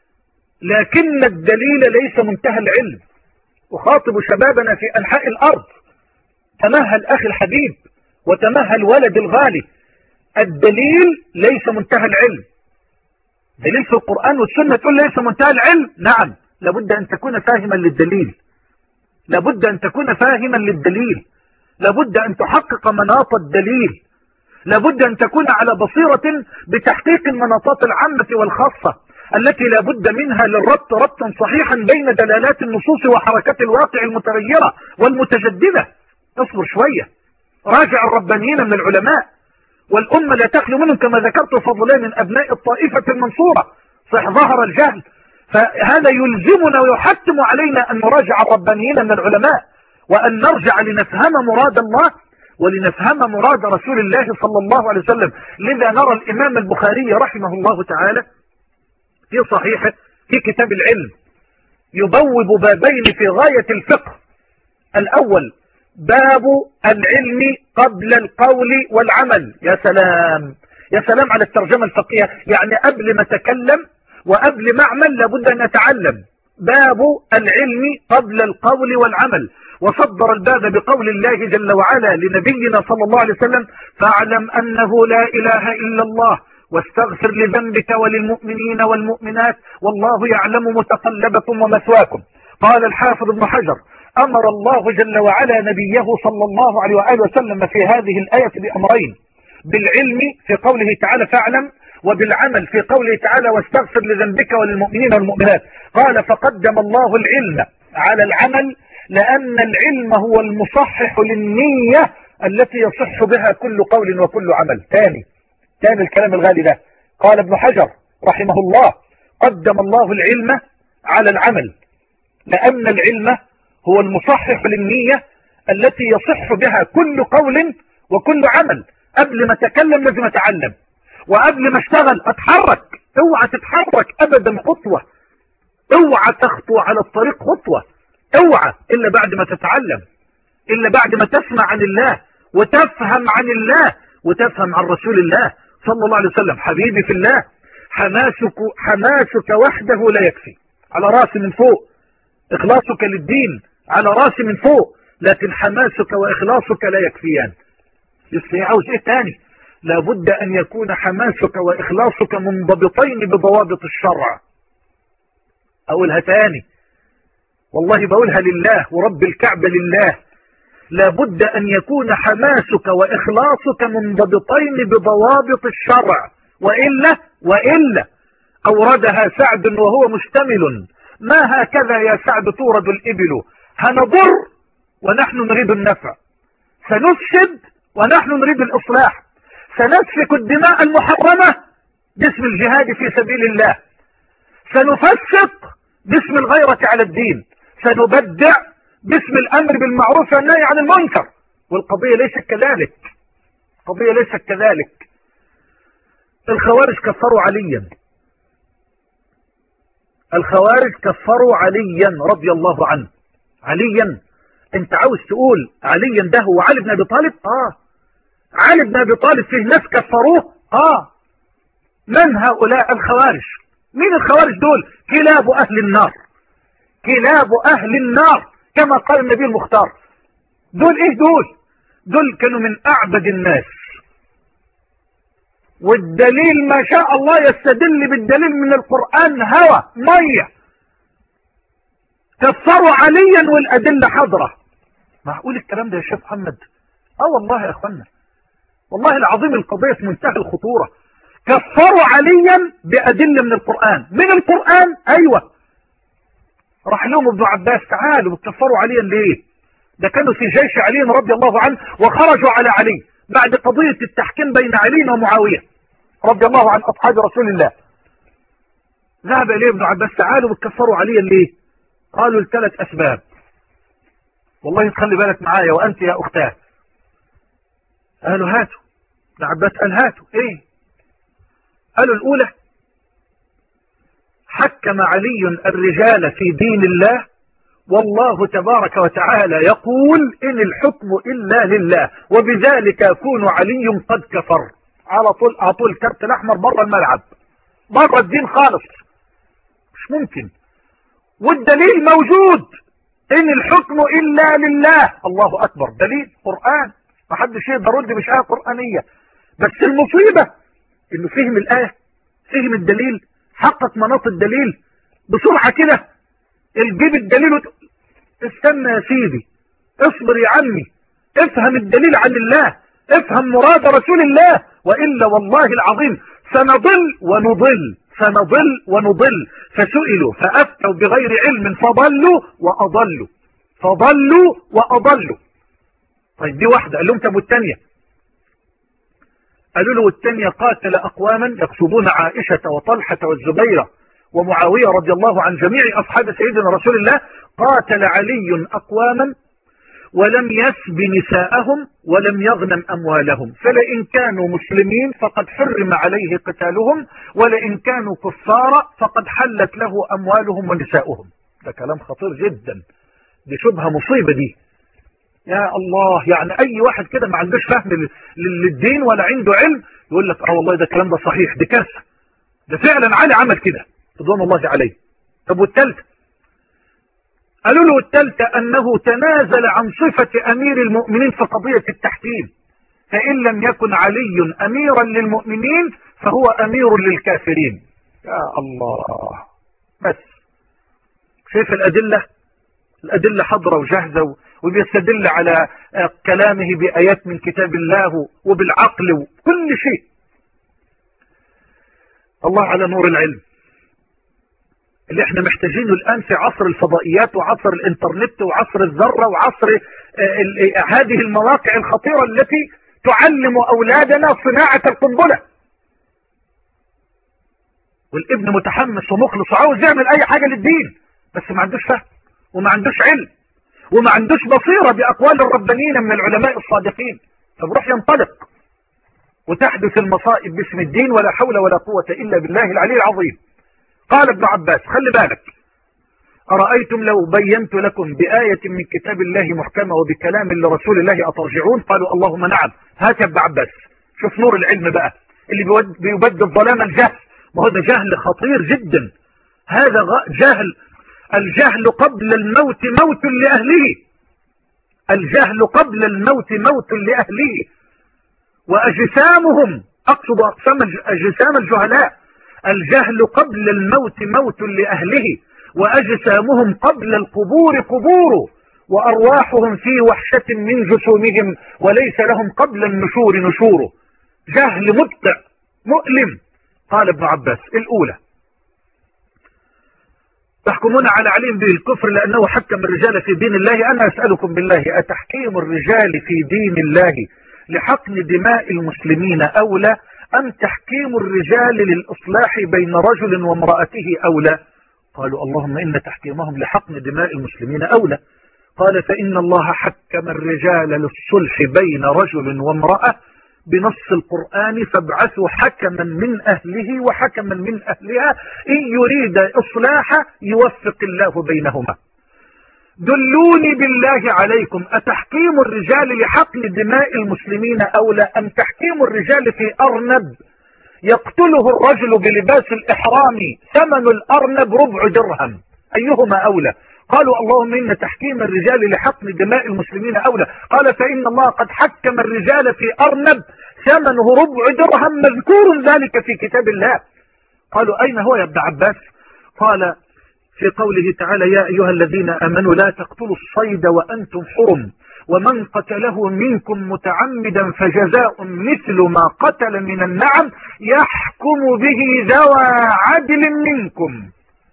لكن الدليل ليس منتهى العلم. أخاطب شبابنا في أنحاء الأرض: تمهل أخي الحبيب وتمهل ولد الغالي، الدليل ليس منتهى العلم. دليل في القرآن والسنة تقول ليس منتهى العلم؟ نعم، لابد أن تكون فاهما للدليل، لابد أن تكون فاهما للدليل، لابد أن تحقق مناط الدليل، لابد أن تكون على بصيرة بتحقيق المناطات العامة والخاصة التي لابد منها للربط ربطا صحيحا بين دلالات النصوص وحركات الواقع المتغيرة والمتجددة. اصبر شوية، راجع الربانيين من العلماء، والأمة لا تخلو منهم كما ذكرت فضلين من أبناء الطائفة المنصورة. صح ظهر الجهل، فهذا يلزمنا ويحتم علينا أن نراجع الربانيين من العلماء، وأن نرجع لنفهم مراد الله ولنفهم مراد رسول الله صلى الله عليه وسلم. لذا نرى الإمام البخاري رحمه الله تعالى في صحيحه في كتاب العلم يبوب بابين في غاية الفقه. الأول باب العلم قبل القول والعمل. يا سلام يا سلام على الترجمة الفقهية، يعني قبل ما أتكلم وقبل ما أعمل لابد أن أتعلم. باب العلم قبل القول والعمل. وصدر الباب بقول الله جل وعلا لنبينا صلى الله عليه وسلم: فاعلم أنه لا إله إلا الله واستغفر لذنبك وللمؤمنين والمؤمنات والله يعلم متقلبكم ومثواكم. قال الحافظ ابن حجر: أمر الله جل وعلا نبيه صلى الله عليه وآله وسلم في هذه الآية بأمرين: بالعلم في قوله تعالى فاعلم، وبالعمل في قوله تعالى واستغفر لذنبك وللمؤمنين والمؤمنات. قال فقدم الله العلم على العمل لأن العلم هو المصحح للنية التي يصح بها كل قول وكل عمل. تاني تاني الكلام الغالي ده. قال ابن حجر رحمه الله قدم الله العلم على العمل لأن العلم هو المصحح للنية التي يصح بها كل قول وكل عمل. قبل ما اتكلم لازم اتعلم، وقبل ما اشتغل اتحرك. اوعى تتحرك ابدا خطوة، اوعى تخطو على الطريق خطوة، اوعى الا بعد ما تتعلم، الا بعد ما تسمع عن الله وتفهم عن الله وتفهم عن رسول الله صلى الله عليه وسلم. حبيبي في الله، حماسك حماسك وحده لا يكفي. على راسي من فوق، اخلاصك للدين على راسي من فوق، لكن حماسك واخلاصك لا يكفيان. يصير عاوز ايه تاني؟ لابد ان يكون حماسك واخلاصك منضبطين بضوابط الشرع. اقولها تاني، والله بقولها لله ورب الكعبة لله، لابد ان يكون حماسك واخلاصك منضبطين بضوابط الشرع، وإلا وإلا اوردها سعد وهو مشتمل: ما هكذا يا سعد تورد الإبل، هنضر ونحن نريد النفع، سنفسد ونحن نريد الإصلاح، سنسفك الدماء المحرمة باسم الجهاد في سبيل الله، سنفسق باسم الغيرة على الدين، سنبدع باسم الأمر بالمعروف والنهي عن المنكر. والقضية ليست كذلك، القضية ليست كذلك. الخوارج كفروا عليا، الخوارج كفروا عليا رضي الله عنه. عليا، انت عاوز تقول عليا ده هو علي بن ابي طالب؟ اه. علي بن ابي طالب فيه ناس كفروه؟ اه. من هؤلاء الخوارج؟ مين الخوارج دول؟ كلاب اهل النار، كلاب اهل النار كما قال النبي المختار. دول ايه دول؟ دول كانوا من اعبد الناس، والدليل ما شاء الله يستدل بالدليل من القرآن هوى مية. كفروا عليا والأدلة حضرة. معقول الكلام ده يا شيخ محمد؟ اه والله يا اخوانا، والله العظيم القضية في منتهى الخطورة. كفروا عليا بأدلة من القرآن. من القرآن؟ ايوه. راح لهم ابن عباس: تعالوا بتكفروا عليا ليه؟ ده كانوا في جيش علي رضي الله عنه وخرجوا على علي بعد قضية التحكيم بين علي ومعاوية رضي الله عن أصحاب رسول الله. ذهب إليه ابن عباس: تعالوا بتكفروا عليا ليه؟ قالوا لثلاث أسباب. والله تخلي بالك معايا وأنت يا أختاه. قالوا هاتوا. ابن عباس قال هاتوا. إيه؟ قالوا الأولى: حكم علي الرجال في دين الله، والله تبارك وتعالى يقول إن الحكم إلا لله، وبذلك يكون علي قد كفر. على طول أعطوا الكرت الأحمر بره الملعب، بره الدين خالص، مش ممكن. والدليل موجود: إن الحكم إلا لله. الله أكبر، دليل قرآن، ما حدش يقدر يرد مش آية قرآنية. بس المصيبة إنه فهم الآية، فهم الدليل، حقق مناط الدليل بسرعة كده. الجيب الدليل وت... استنى يا سيدي، اصبر يا عمي، افهم الدليل عن الله، افهم مراد رسول الله، وإلا والله العظيم سنضل ونضل، سنضل ونضل. فسئلوا فأفتوا بغير علم فضلوا وأضلوا، فضلوا وأضلوا. طيب دي واحدة. قال لهم طب والثانية؟ قالوا له والثانية: قاتل أقواما يقصدون عائشة وطلحة والزبير ومعاوية رضي الله عن جميع أصحاب سيدنا رسول الله. قاتل علي أقواما ولم يسب نساءهم ولم يغنم أموالهم، فلئن كانوا مسلمين فقد حرم عليه قتالهم، ولئن كانوا كفارا فقد حلت له أموالهم ونساؤهم. ده كلام خطير جدا، دي شبهة مصيبة دي. يا الله، يعني أي واحد كده ما عندوش فهم للدين ولا عنده علم يقول لك اه والله ده الكلام ده صحيح، دي كارثة. ده فعلا علي عمل كده رضوان الله عليه. طب والثالثة؟ قالوا له الثالثة أنه تنازل عن صفة أمير المؤمنين في قضية التحكيم، فإن لم يكن علي أميرا للمؤمنين فهو أمير للكافرين. يا الله، بس شايف الأدلة؟ الأدلة حضرة وجاهزة، وبيستدل على كلامه بآيات من كتاب الله وبالعقل وكل شيء. الله على نور العلم اللي احنا محتاجينه الآن في عصر الفضائيات وعصر الانترنت وعصر الذرة وعصر هذه المواقع الخطيرة التي تعلم أولادنا صناعة القنبلة. والابن متحمس ومخلص وعاوز يعمل أي حاجة للدين، بس ما عندوش فهم وما عندوش علم وما عندوش بصيرة بأقوال الربانيين من العلماء الصادقين، فبروح ينطلق وتحدث المصائب باسم الدين، ولا حول ولا قوة إلا بالله العلي العظيم. قال ابن عباس: خلي بالك، أرأيتم لو بينت لكم بآية من كتاب الله محكمة وبكلام لرسول الله أترجعون؟ قالوا اللهم نعم. هات يا ابن عباس، شوف نور العلم بقى اللي بيبدل ظلام الجهل. ما هو ده جهل خطير جدا، هذا جهل. الجهل قبل الموت موت لأهله، الجهل قبل الموت موت لأهله. وأجسامهم، أقصد أقسام أجسام الجهلاء، الجهل قبل الموت موت لأهله، وأجسامهم قبل القبور قبور، وأرواحهم في وحشة من جسومهم، وليس لهم قبل النشور نشور. جهل مبتع مؤلم. قال ابن عباس: الأولى، تحكمون على عليم به الكفر لأنه حكم الرجال في دين الله. أنا أسألكم بالله، أتحكيم الرجال في دين الله لحقن دماء المسلمين أولى، أم تحكيم الرجال للإصلاح بين رجل وامرأته أولى؟ قالوا اللهم إن تحكيمهم لحقن دماء المسلمين أولى. قال: فإن الله حكم الرجال للصلح بين رجل وامرأة بنص القرآن، فابعثوا حكما من أهله وحكما من أهلها إن يريد إصلاحا يوفق الله بينهما. دلوني بالله عليكم، أتحكيم الرجال لحقن دماء المسلمين أولى، أم تحكيم الرجال في أرنب يقتله الرجل بلباس الإحرام ثمن الأرنب ربع درهم؟ أيهما أولى؟ قالوا اللهم إن تحكيم الرجال لحقن دماء المسلمين أولى. قال: فإن الله قد حكم الرجال في أرنب ثمنه ربع درهم، مذكور ذلك في كتاب الله. قالوا: أين هو يا ابن عباس؟ قال: في قوله تعالى: يا أيها الذين آمنوا لا تقتلوا الصيد وأنتم حرم، ومن قتله منكم متعمدا فجزاء مثل ما قتل من النعم يحكم به ذوى عدل منكم.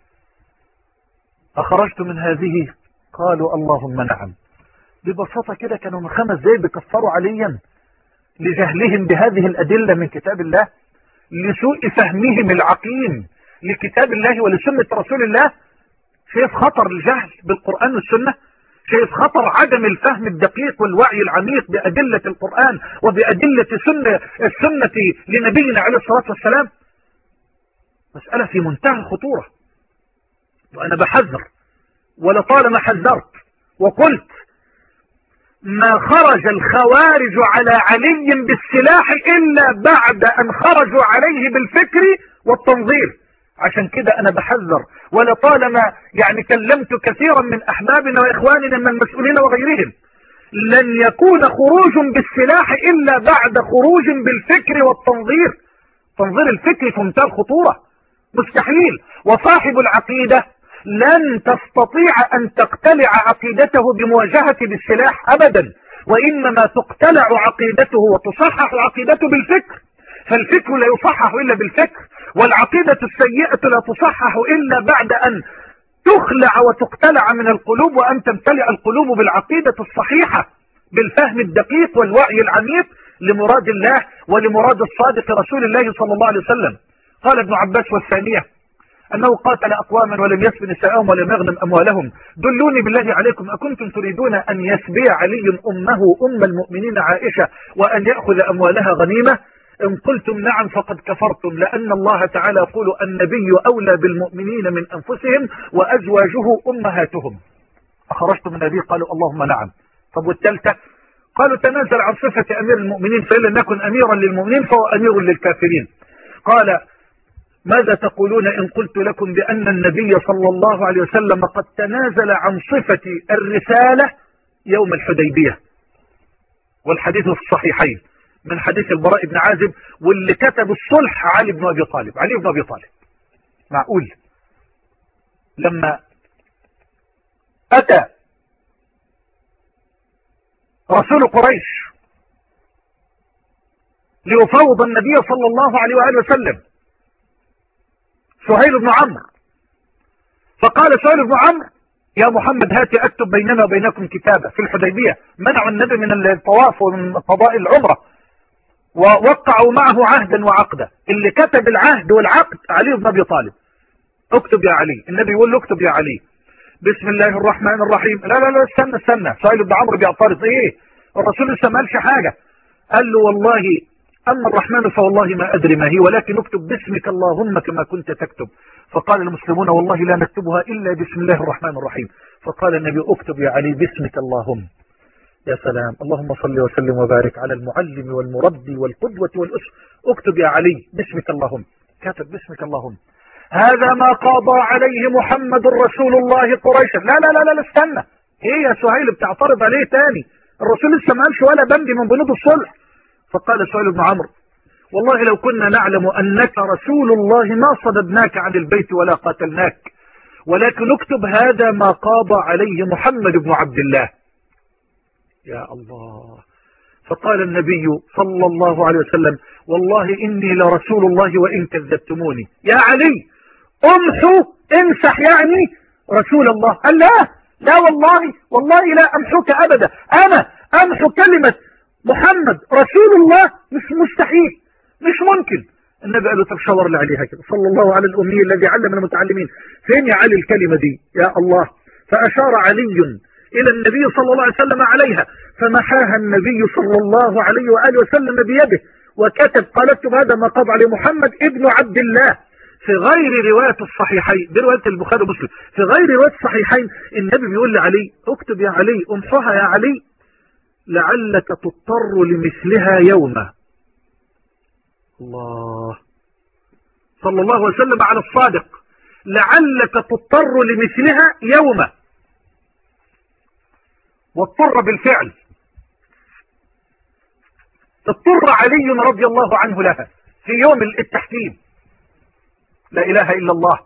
أخرجت من هذه؟ قالوا اللهم نعم. ببساطة كده كانوا من خمس دقايق بيكفروا عليا لجهلهم بهذه الأدلة من كتاب الله، لسوء فهمهم العقيم لكتاب الله ولسنة رسول الله. شايف خطر الجهل بالقرآن والسنة؟ شايف خطر عدم الفهم الدقيق والوعي العميق بأدلة القرآن وبأدلة سنة السنة لنبينا عليه الصلاة والسلام؟ مسألة في منتهى الخطورة، وأنا بحذر ولطالما حذرت وقلت: ما خرج الخوارج على علي بالسلاح إلا بعد أن خرجوا عليه بالفكر والتنظير. عشان كده أنا بحذر ولطالما يعني كلمت كثيرا من أحبابنا وإخواننا من المسؤولين وغيرهم، لن يكون خروج بالسلاح إلا بعد خروج بالفكر والتنظير. تنظير الفكر في منتهى الخطورة، مستحيل. وصاحب العقيدة لن تستطيع أن تقتلع عقيدته بمواجهة بالسلاح أبدا، وإنما تقتلع عقيدته وتصحح عقيدته بالفكر، فالفكر لا يصحح إلا بالفكر، والعقيدة السيئة لا تصحح إلا بعد أن تخلع وتقتلع من القلوب، وأن تمتلئ القلوب بالعقيدة الصحيحة بالفهم الدقيق والوعي العميق لمراد الله ولمراد الصادق رسول الله صلى الله عليه وسلم. قال ابن عباس: والثانية أنه قاتل أقواما ولم يسب نساءهم ولم يغنم أموالهم. دلوني بالله عليكم، أكنتم تريدون أن يسبي علي أمه أم المؤمنين عائشة وأن يأخذ أموالها غنيمة؟ إن قلتم نعم فقد كفرتم، لأن الله تعالى يقول: النبي أولى بالمؤمنين من أنفسهم وأزواجه أمهاتهم. أخرجتم من هذه؟ قالوا اللهم نعم. طب والثالثة؟ قالوا: تنازل عن صفة أمير المؤمنين، فإن لم يكن أميرا للمؤمنين فهو أمير للكافرين. قال: ماذا تقولون إن قلت لكم بأن النبي صلى الله عليه وسلم قد تنازل عن صفة الرسالة يوم الحديبية؟ والحديث في الصحيحين من حديث البراء بن عازب، واللي كتب الصلح علي بن أبي طالب. علي بن أبي طالب معقول لما أتى رسول قريش ليفوض النبي صلى الله عليه وآله وسلم سهيل بن عمرو. فقال سهيل بن عمرو يا محمد هات اكتب بيننا وبينكم كتابة. في الحديبية منعوا النبي من الطواف ومن قضاء العمرة، ووقعوا معه عهدا وعقدا. اللي كتب العهد والعقد علي بن ابي طالب. اكتب يا علي. النبي يقول له اكتب يا علي بسم الله الرحمن الرحيم. لا لا لا استنى استنى. سهيل بن عمرو بيعترض. ايه الرسول لسه ما قالش حاجة. قال له والله اما الرحمن فوالله ما ادري ما هي، ولكن اكتب باسمك اللهم كما كنت تكتب. فقال المسلمون والله لا نكتبها الا بسم الله الرحمن الرحيم. فقال النبي اكتب يا علي باسمك اللهم. يا سلام. اللهم صل وسلم وبارك على المعلم والمربي والقدوة والأسوة. اكتب يا علي باسمك اللهم. كتب باسمك اللهم. هذا ما قضى عليه محمد رسول الله قريشا. لا لا لا لا استنى. ايه يا سهيل بتعترض عليه تاني؟ الرسول لسه ما قالش ولا بند من بنود الصلح. فقال سهيل بن عمرو والله لو كنا نعلم انك رسول الله ما صددناك عن البيت ولا قاتلناك، ولكن اكتب هذا ما قضى عليه محمد بن عبد الله. يا الله. فقال النبي صلى الله عليه وسلم والله إني لرسول الله وإن كذبتموني. يا علي امحو امسح يعني رسول الله. قال لا لا والله والله لا امحوك أبدا. أنا امحو كلمة محمد رسول الله مش مستحيل مش ممكن. النبي قال له طب شاور لي عليها كده صلى الله على الأمي الذي علم المتعلمين. فين يا علي الكلمة دي يا الله؟ فأشار علي إلى النبي صلى الله عليه وسلم عليها، فمحاها النبي صلى الله عليه وآله وسلم بيده وكتب قال اكتب هذا ما قضى عليه محمد ابن عبد الله. في غير رواية الصحيحين، دي رواية البخاري ومسلم، في غير رواية الصحيحين النبي بيقول لعلي اكتب يا علي امحوها يا علي لعلك تضطر لمثلها يوما. الله. صلى الله وسلم على الصادق. لعلك تضطر لمثلها يوما. واضطر بالفعل. اضطر علي رضي الله عنه لها في يوم التحكيم. لا إله إلا الله.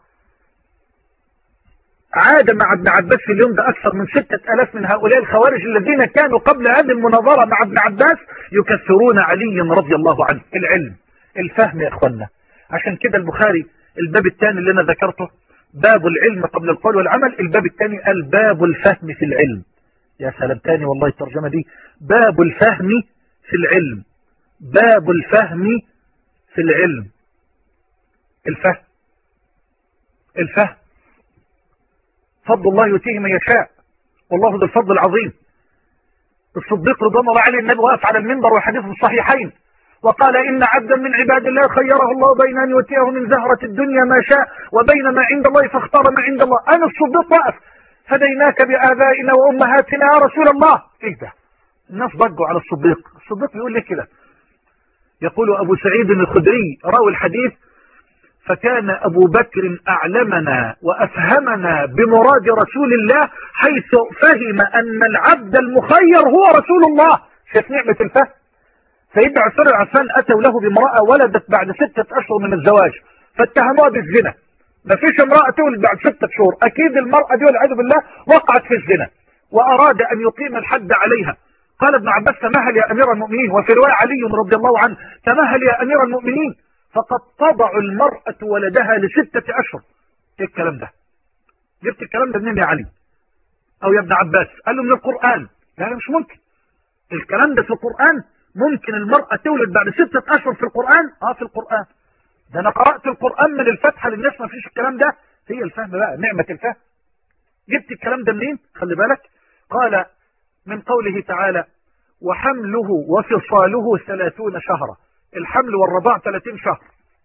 عاد مع ابن عباس في اليوم ده أكثر من ستة ألاف من هؤلاء الخوارج الذين كانوا قبل هذه المناظرة مع ابن عباس يكثرون علي رضي الله عنه. العلم الفهم يا اخوانا. عشان كده البخاري الباب الثاني اللي انا ذكرته باب العلم قبل القول والعمل، الباب الثاني قال باب الفهم في العلم. يا سلام تاني والله الترجمة دي. باب الفهم في العلم. باب الفهم في العلم. الفهم الفهم فضل الله يؤتيه من يشاء والله ذو الفضل العظيم. الصديق رضوان الله عليه النبي واقف على المنبر وحديث الصحيحين وقال إن عبدا من عباد الله خيره الله بين أن يؤتيه من زهرة الدنيا ما شاء وبين ما عند الله فاختار ما عند الله. أنا الصديق واقف فديناك بآبائنا وأمهاتنا يا رسول الله. إيه ده؟ الناس ضجوا على الصديق. الصديق بيقول ليه كده؟ يقول أبو سعيد الخدري راوي الحديث فكان أبو بكر أعلمنا وأفهمنا بمراد رسول الله حيث فهم أن العبد المخير هو رسول الله. شايف نعمة الفهم؟ سيدنا عثمان العفان أتوا له بامرأة ولدت بعد ستة أشهر من الزواج فاتهموها بالزنا. ما فيش امرأة تولد بعد ستة شهور، أكيد المرأة دي والعياذ بالله وقعت في الزنا وأراد أن يقيم الحد عليها. قال ابن عباس تمهل يا أمير المؤمنين، وفي رواية علي رضي الله عنه تمهل يا أمير المؤمنين فقد تضع المرأة ولدها لستة أشهر. ايه الكلام ده؟ جبت الكلام ده منين يا علي أو يا ابن عباس؟ قال له من القرآن. لا مش ممكن الكلام ده في القرآن. ممكن المرأة تولد بعد ستة أشهر في القرآن؟ اه في القرآن. ده أنا قرأت القرآن من الفتحة للناس ما فيش الكلام ده. هي الفهم بقى نعمة الفهم. جبت الكلام ده منين؟ خلي بالك. قال من قوله تعالى وحمله وفصاله ثلاثون شهرا. الحمل والرضاع ثلاثين شهر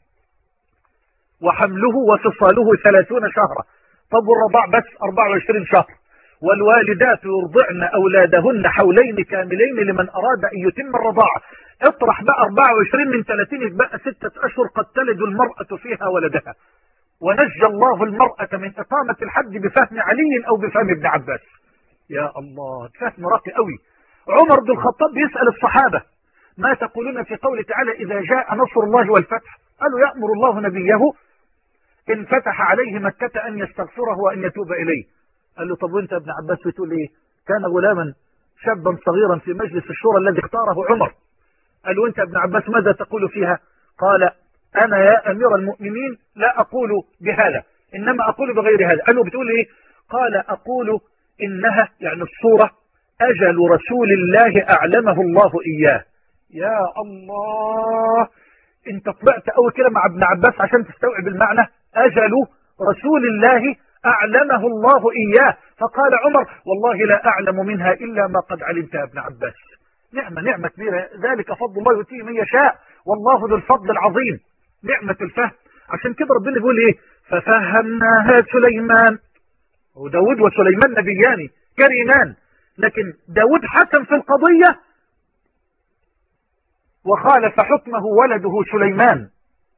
وحمله وفصاله ثلاثون شهرا. طب والرضاع بس أربعة وعشرين شهر. والوالدات يرضعن أولادهن حولين كاملين لمن أراد أن يتم الرضاعة. اطرح بقى أربعة وعشرين من ثلاثين يبقى ستة أشهر قد تلد المرأة فيها ولدها. ونجى الله المرأة من إقامة الحد بفهم علي أو بفهم ابن عباس. يا الله فهم راقي قوي. عمر بن الخطاب يسأل الصحابة ما تقولون في قوله تعالى إذا جاء نصر الله والفتح؟ قالوا يأمر الله نبيه إن فتح عليه مكة أن يستغفره وأن يتوب إليه. قال له طب وانت ابن عباس بتقول ايه؟ كان غلاما شابا صغيرا في مجلس الشورى الذي اختاره عمر. قال له انت ابن عباس ماذا تقول فيها؟ قال أنا يا أمير المؤمنين لا أقول بهذا، إنما أقول بغير هذا. قال له بتقول إيه؟ قال أقول إنها يعني الصورة أجل رسول الله أعلمه الله إياه. يا الله، انت طلعت أول كده مع ابن عباس عشان تستوعب المعنى. أجل رسول الله أعلمه الله إياه. فقال عمر والله لا أعلم منها إلا ما قد علمت يا ابن عباس. نعمة نعمة كبيرة، ذلك فضل الله يؤتيه من يشاء والله ذو الفضل العظيم. نعمة الفهم. عشان كده ربنا بيقول ايه؟ ففهمناها سليمان. وداود وسليمان نبيان كريمان، لكن داود حكم في القضية وخالف حكمه ولده سليمان،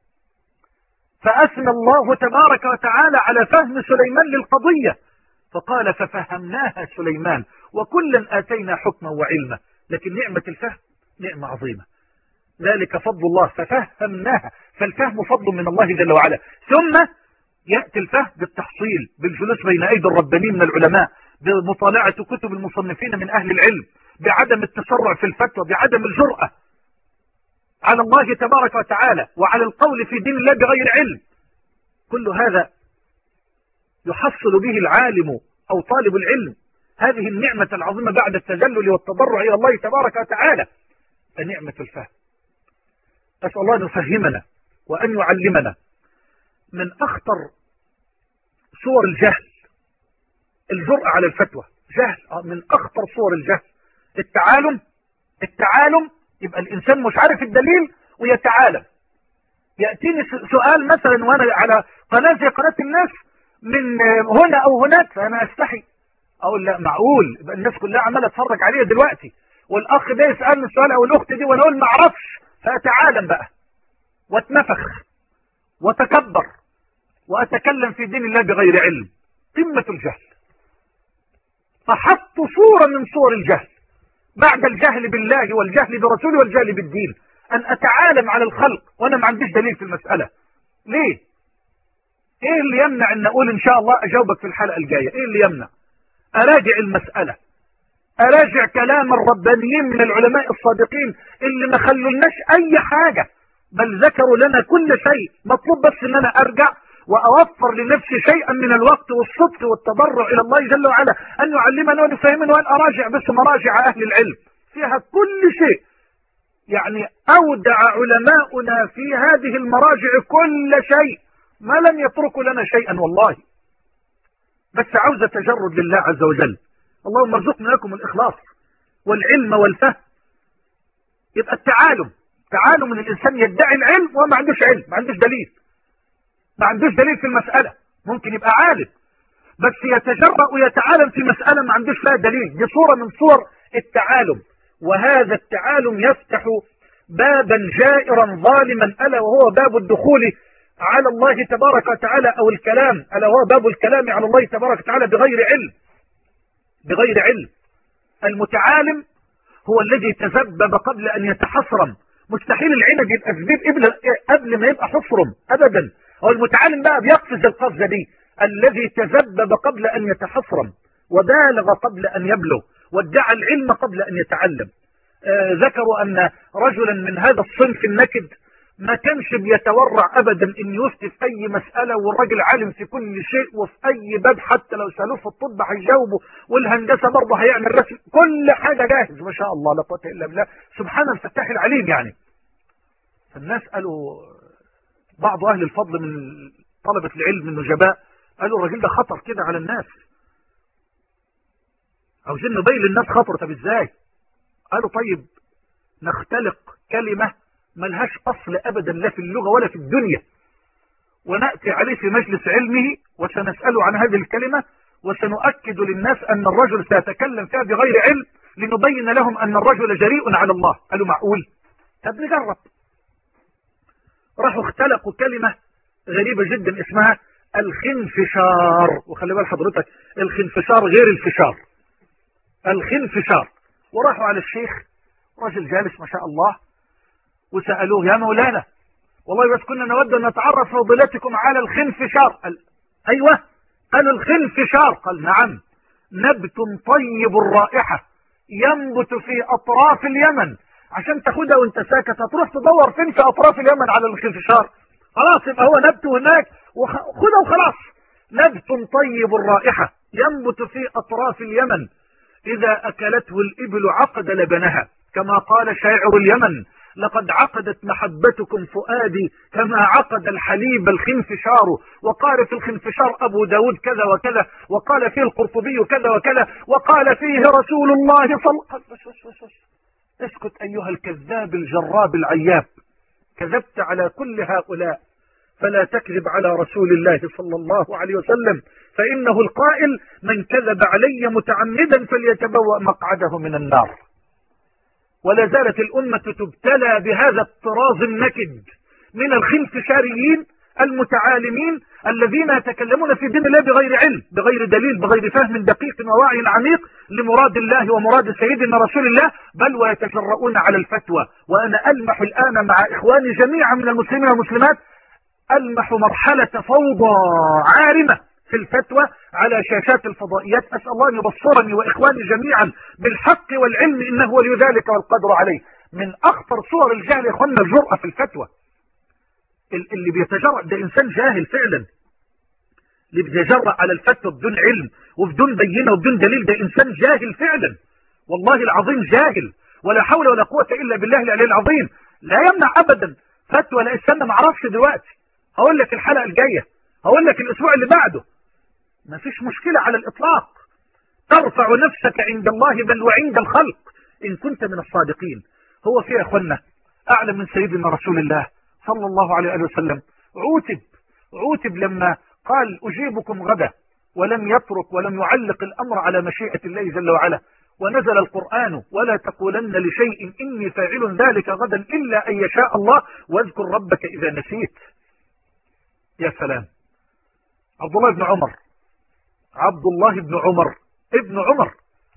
فأثنى الله تبارك وتعالى على فهم سليمان للقضية فقال ففهمناها سليمان وكلا آتينا حكما وعلما. لكن نعمة الفهم نعمة عظيمة، ذلك فضل الله. ففهمناها، فالفهم فضل من الله جل وعلا. ثم يأتي الفهم بالتحصيل، بالجلوس بين أيدي الربانيين من العلماء، بمطالعة كتب المصنفين من أهل العلم، بعدم التسرع في الفتوى، بعدم الجرأة على الله تبارك وتعالى وعلى القول في دين الله بغير علم. كل هذا يحصل به العالم أو طالب العلم هذه النعمة العظيمة بعد التذلل والتضرع إلى الله تبارك وتعالى، فنعمة الفهم. أسأل الله أن يفهمنا وأن يعلمنا. من أخطر صور الجهل الجرأة على الفتوى. جهل من أخطر صور الجهل. التعالم التعالم يبقى الإنسان مش عارف الدليل ويتعالم. يأتيني سؤال مثلا وأنا على قناة زي قناة الناس من هنا أو هناك، فأنا أستحي أقول لا معقول يبقى الناس كلها عمالة تتفرج عليها دلوقتي، والأخ ده يسألني السؤال أو الأخت دي وأنا أقول ما أعرفش، فأتعالم بقى واتنفخ وتكبر وأتكلم في دين الله بغير علم. قمة الجهل. فحط صورة من صور الجهل بعد الجهل بالله والجهل برسوله والجهل بالدين، أن أتعالم على الخلق وأنا ما عنديش دليل في المسألة. ليه؟ إيه اللي يمنع أن أقول إن شاء الله أجاوبك في الحلقة الجاية؟ إيه اللي يمنع؟ أراجع المسألة، أراجع كلام الربانيين من العلماء الصادقين اللي ما خلولناش أي حاجة، بل ذكروا لنا كل شيء. مطلوب بس أن أنا أرجع وأوفر لنفسي شيئا من الوقت والصدق والتضرع إلى الله جل وعلا أن يعلمنا ونفهمنا، وأن أراجع بس مراجع أهل العلم فيها كل شيء. يعني أودع علماؤنا في هذه المراجع كل شيء، ما لم يتركوا لنا شيئا والله. بس عاوزة تجرد لله عز وجل. اللهم ارزقنا لكم الإخلاص والعلم والفهم. يبقى التعالم تعالم من الإنسان يدعي العلم وما ما عندوش علم، ما عندوش دليل، ما عندوش دليل في المسألة. ممكن يبقى عالم بس يتجرأ ويتعالم في مسألة ما عندوش فيها دليل. دي صورة من صور التعالم، وهذا التعالم يفتح بابا جائرا ظالما، ألا وهو باب الدخول على الله تبارك وتعالى، أو الكلام، ألا وهو باب الكلام على الله تبارك وتعالى بغير علم. بغير علم. المتعالم هو الذي تذبب قبل أن يتحصرم. مستحيل العنب يبقى زبيب قبل ما يبقى حصرم أبدا. هو المتعالم بقى بيقفز القفزة دي، الذي تذبب قبل أن يتحصرم وبالغ قبل أن يبلغ وادعى العلم قبل أن يتعلم. آه ذكروا أن رجلا من هذا الصنف النكد ما كانش بيتورع أبدا أن يفتي في أي مسألة، والراجل عالم في كل شيء وفي أي باب، حتى لو سألوه في الطب هيجاوبه، والهندسة برضه هيعمل رسم، كل حاجة جاهز ما شاء الله لا قوة إلا بالله، سبحان الفتاح العليم. يعني فالناس قالوا، بعض أهل الفضل من طلبة العلم النجباء قالوا الراجل ده خطر كده على الناس، عاوزين نبين للناس خطر. طب ازاي؟ قالوا طيب نختلق كلمة ملهاش أصل أبدا لا في اللغة ولا في الدنيا، ونأتي عليه في مجلس علمه وسنسأله عن هذه الكلمة، وسنؤكد للناس أن الرجل سيتكلم فيها بغير علم، لنبين لهم أن الرجل جريء على الله. قالوا معقول؟ طب نجرب. راحوا اختلقوا كلمة غريبة جدا اسمها الخنفشار. وخلي بال حضرتك، الخنفشار غير الفشار، الخنفشار. وراحوا على الشيخ، رجل جالس ما شاء الله، وسألوه يا مولانا والله بس كنا نود أن نتعرف فضيلتكم على الخنفشار. قال أيوة. قالوا الخنفشار. قال نعم، نبت طيب الرائحة ينبت في أطراف اليمن. عشان تاخدها وانت ساكت هتروح تدور فين في أطراف اليمن على الخنفشار؟ خلاص يبقى هو نبت هناك وخذه وخلاص. نبت طيب الرائحة ينبت في أطراف اليمن، إذا أكلته الإبل عقد لبنها، كما قال شاعر اليمن: لقد عقدت محبتكم فؤادي كما عقد الحليب الخنفشار. وقال في الخنفشار أبو داود كذا وكذا، وقال فيه القرطبي كذا وكذا، وقال فيه رسول الله صلى الله عليه وسلم. اسكت أيها الكذاب الجراب العياب، كذبت على كل هؤلاء، فلا تكذب على رسول الله صلى الله عليه وسلم، فإنه القائل: من كذب علي متعمدا فليتبوأ مقعده من النار. ولا زالت الأمة تبتلى بهذا الطراز النكد من الخنفشاريين المتعالمين الذين يتكلمون في دين الله بغير علم، بغير دليل، بغير فهم دقيق ووعي عميق لمراد الله ومراد سيدنا رسول الله، بل ويتجرؤون على الفتوى. وأنا ألمح الآن مع إخواني جميعا من المسلمين والمسلمات، ألمح مرحلة فوضى عارمة في الفتوى على شاشات الفضائيات. أسأل الله أن يبصرني وإخواني جميعا بالحق والعلم، إنه ولي ذلك والقدر عليه. من أخطر صور الجهل يا إخواننا الجرأة في الفتوى. اللي بيتجرأ ده إنسان جاهل فعلا، اللي بيتجرأ على الفتوى بدون علم وبدون بينة وبدون دليل ده إنسان جاهل فعلا، والله العظيم جاهل، ولا حول ولا قوة إلا بالله العلي العظيم. لا يمنع أبدا فتوى، لا استنى ما اعرفش دلوقتي، هقول لك الحلقة الجاية، هقول لك الأسبوع اللي بعده، ما فيش مشكلة على الإطلاق. ترفع نفسك عند الله بل وعند الخلق إن كنت من الصادقين. هو في يا أخوانا أعلم من سيدنا رسول الله صلى الله عليه وسلم؟ عوتب عوتب لما قال: أجيبكم غدا، ولم يترك ولم يعلق الأمر على مشيئة الله جل وعلا. ونزل القرآن: ولا تقولن لشيء إني فاعل ذلك غدا إلا أن يشاء الله، واذكر ربك إذا نسيت. يا سلام. عبد الله بن عمر عبد الله بن عمر ابن عمر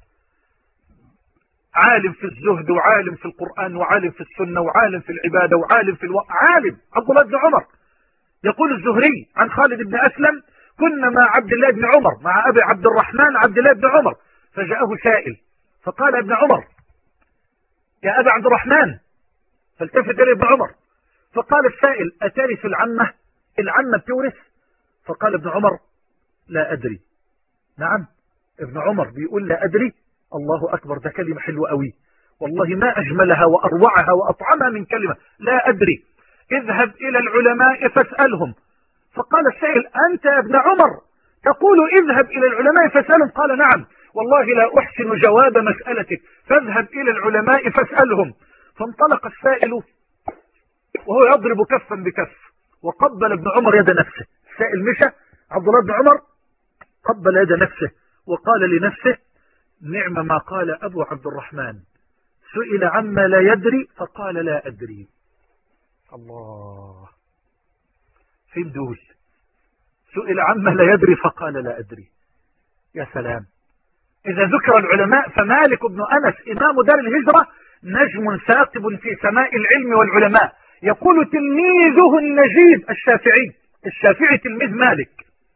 عالم في الزهد وعالم في القرآن وعالم في السنة وعالم في العبادة وعالم في الوقت، عالم عبد الله بن عمر. يقول الزهري عن خالد بن أسلم: كنا مع عبد الله بن عمر، مع أبي عبد الرحمن عبد الله بن عمر، فجاءه سائل فقال: ابن عمر، يا أبا عبد الرحمن. فالتفت إليه ابن عمر فقال السائل: أترث العمة؟ العمة بتورث؟ فقال ابن عمر: لا أدري. نعم، ابن عمر بيقول لا أدري. الله أكبر، ده كلمة حلوة قوي والله، ما أجملها وأروعها وأطعمها من كلمة لا أدري. اذهب إلى العلماء فاسألهم. فقال السائل: أنت يا ابن عمر تقول اذهب إلى العلماء فاسألهم؟ قال: نعم والله لا أحسن جواب مسألتك، فاذهب إلى العلماء فاسألهم. فانطلق السائل وهو يضرب كفا بكف، وقبل ابن عمر يد نفسه. السائل مشى، عبد الله بن عمر قبل يد نفسه وقال لنفسه: نعم ما قال أبو عبد الرحمن، سئل عما لا يدري فقال لا أدري. الله، فين دول؟ سئل عما لا يدري فقال لا أدري. يا سلام. إذا ذكر العلماء فمالك بن أنس إمام دار الهجرة نجم ثاقب في سماء العلم والعلماء. يقول تلميذه النجيب الشافعي، الشافعي تلميذ مالك،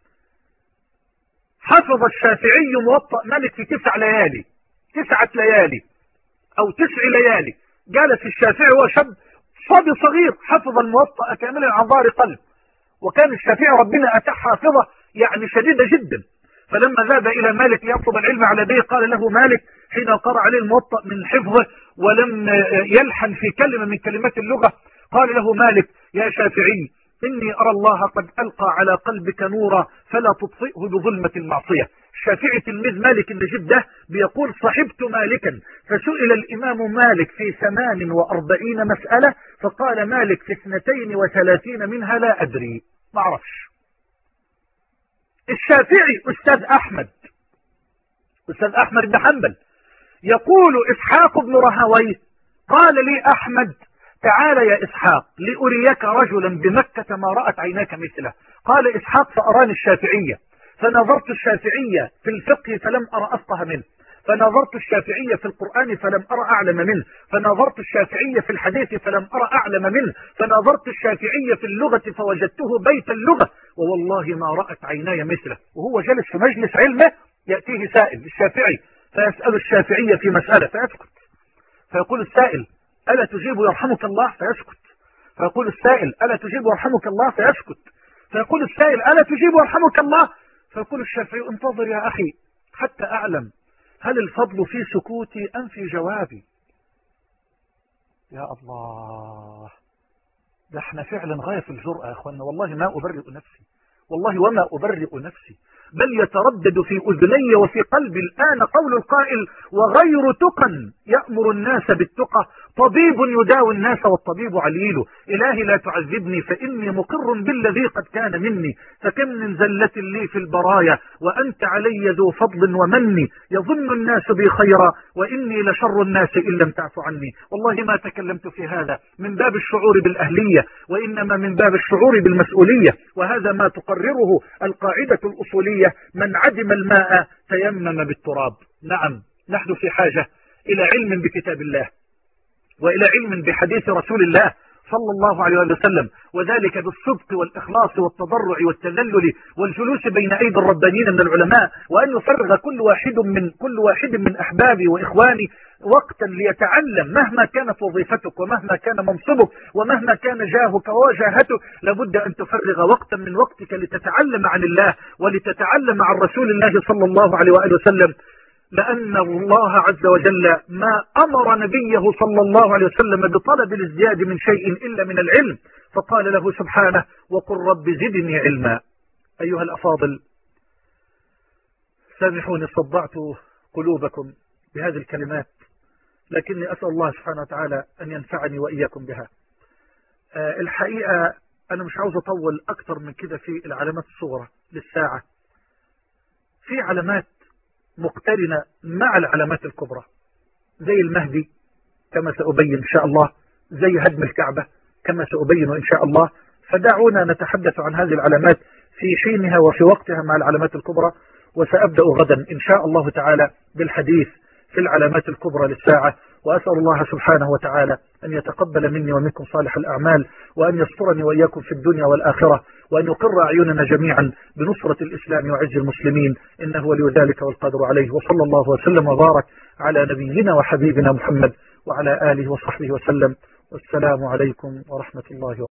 حفظ الشافعي موطأ مالك في تسع ليالي تسعة ليالي أو تسع ليالي. جالس الشافعي وهو شاب صبي صغير، حفظ الموطأ كاملا عن ظهر قلب. وكان الشافعي ربنا أتاه حافظة يعني شديدة جدا. فلما ذهب إلى مالك ليطلب العلم على يديه، قال له مالك حين قرأ عليه الموطأ من حفظه ولم يلحن في كلمة من كلمات اللغة، قال له مالك: يا شافعي، إني أرى الله قد ألقى على قلبك نورا فلا تطفئه بظلمة المعصية. الشافعي تلميذ مالك النجيب ده بيقول: صحبت مالكا فسئل الإمام مالك في ثمان وأربعين مسألة، فقال مالك في اثنتين وثلاثين منها لا أدري، ما أعرفش. الشافعي أستاذ أحمد أستاذ أحمد بن حنبل. يقول إسحاق بن رهويه: قال لي أحمد: تعال يا إسحاق لأريك رجلا بمكة ما رأت عيناك مثله. قال إسحاق: فأراني الشافعية، فنظرت الشافعية في الفقه فلم أرى أفقه منه، فنظرت الشافعية في القرآن فلم أرى أعلم منه، فنظرت الشافعية في الحديث فلم أرى أعلم منه، فنظرت الشافعية في اللغة فوجدته بيت اللغة، ووالله ما رأت عيناي مثله. وهو جلس في مجلس علمه يأتيه سائل الشافعي فيسأل الشافعية في مسألة فيسكت، فيقول السائل: ألا تجيب يرحمك الله؟ فيسكت. فيقول السائل ألا تجيب وارحمك الله؟ فيسكت. فيقول السائل ألا تجيب وارحمك الله؟ فيقول الشافعي انتظر يا أخي حتى أعلم هل الفضل في سكوتي أم في جوابي. يا الله، ده احنا فعلا غاية في الجرأة يا اخوانا. والله ما أبرئ نفسي، والله وما أبرئ نفسي، بل يتردد في أذني وفي قلبي الآن قول القائل وغير تقى يأمر الناس بالتقى طبيب يداوي الناس والطبيب عليل. إلهي لا تعذبني فإني مقر بالذي قد كان مني، فكم من زلة لي في البرايا وأنت علي ذو فضل ومني، يظن الناس بي خيرا وإني لشر الناس إن لم تعف عني. والله ما تكلمت في هذا من باب الشعور بالأهلية، وإنما من باب الشعور بالمسؤولية، وهذا ما تقرره القاعدة الأصولية من عدم الماء تيمم بالتراب. نعم، نحن في حاجة إلى علم بكتاب الله وإلى علم بحديث رسول الله صلى الله عليه وسلم، وذلك بالصدق والإخلاص والتضرع والتذلل والجلوس بين أيدي الربانيين من العلماء، وأن يفرغ كل واحد من كل واحد من أحبابي وإخواني وقتا ليتعلم. مهما كانت وظيفتك ومهما كان منصبك ومهما كان جاهك وجاهتك، لابد أن تفرغ وقتا من وقتك لتتعلم عن الله ولتتعلم عن رسول الله صلى الله عليه وآله وسلم، لأن الله عز وجل ما أمر نبيه صلى الله عليه وسلم بطلب الازدياد من شيء إلا من العلم، فقال له سبحانه وقل رب زدني علما. أيها الأفاضل، سامحوني صدعت قلوبكم بهذه الكلمات، لكني أسأل الله سبحانه وتعالى أن ينفعني وإياكم بها. أه الحقيقة أنا مش عاوز أطول أكتر من كده في العلامات الصغرى للساعة. في علامات مقترنة مع العلامات الكبرى زي المهدي كما سأبين إن شاء الله، زي هدم الكعبة كما سأبين إن شاء الله. فدعونا نتحدث عن هذه العلامات في حينها وفي وقتها مع العلامات الكبرى، وسأبدأ غدا إن شاء الله تعالى بالحديث في العلامات الكبرى للساعة. وأسأل الله سبحانه وتعالى أن يتقبل مني ومنكم صالح الأعمال، وأن يسترني وإياكم في الدنيا والآخرة، وأن يقر أعيننا جميعا بنصرة الإسلام وعز المسلمين، إنه ولي ذلك والقدر عليه. وصلى الله وسلم وبارك على نبينا وحبيبنا محمد وعلى آله وصحبه وسلم، والسلام عليكم ورحمة الله وبركاته.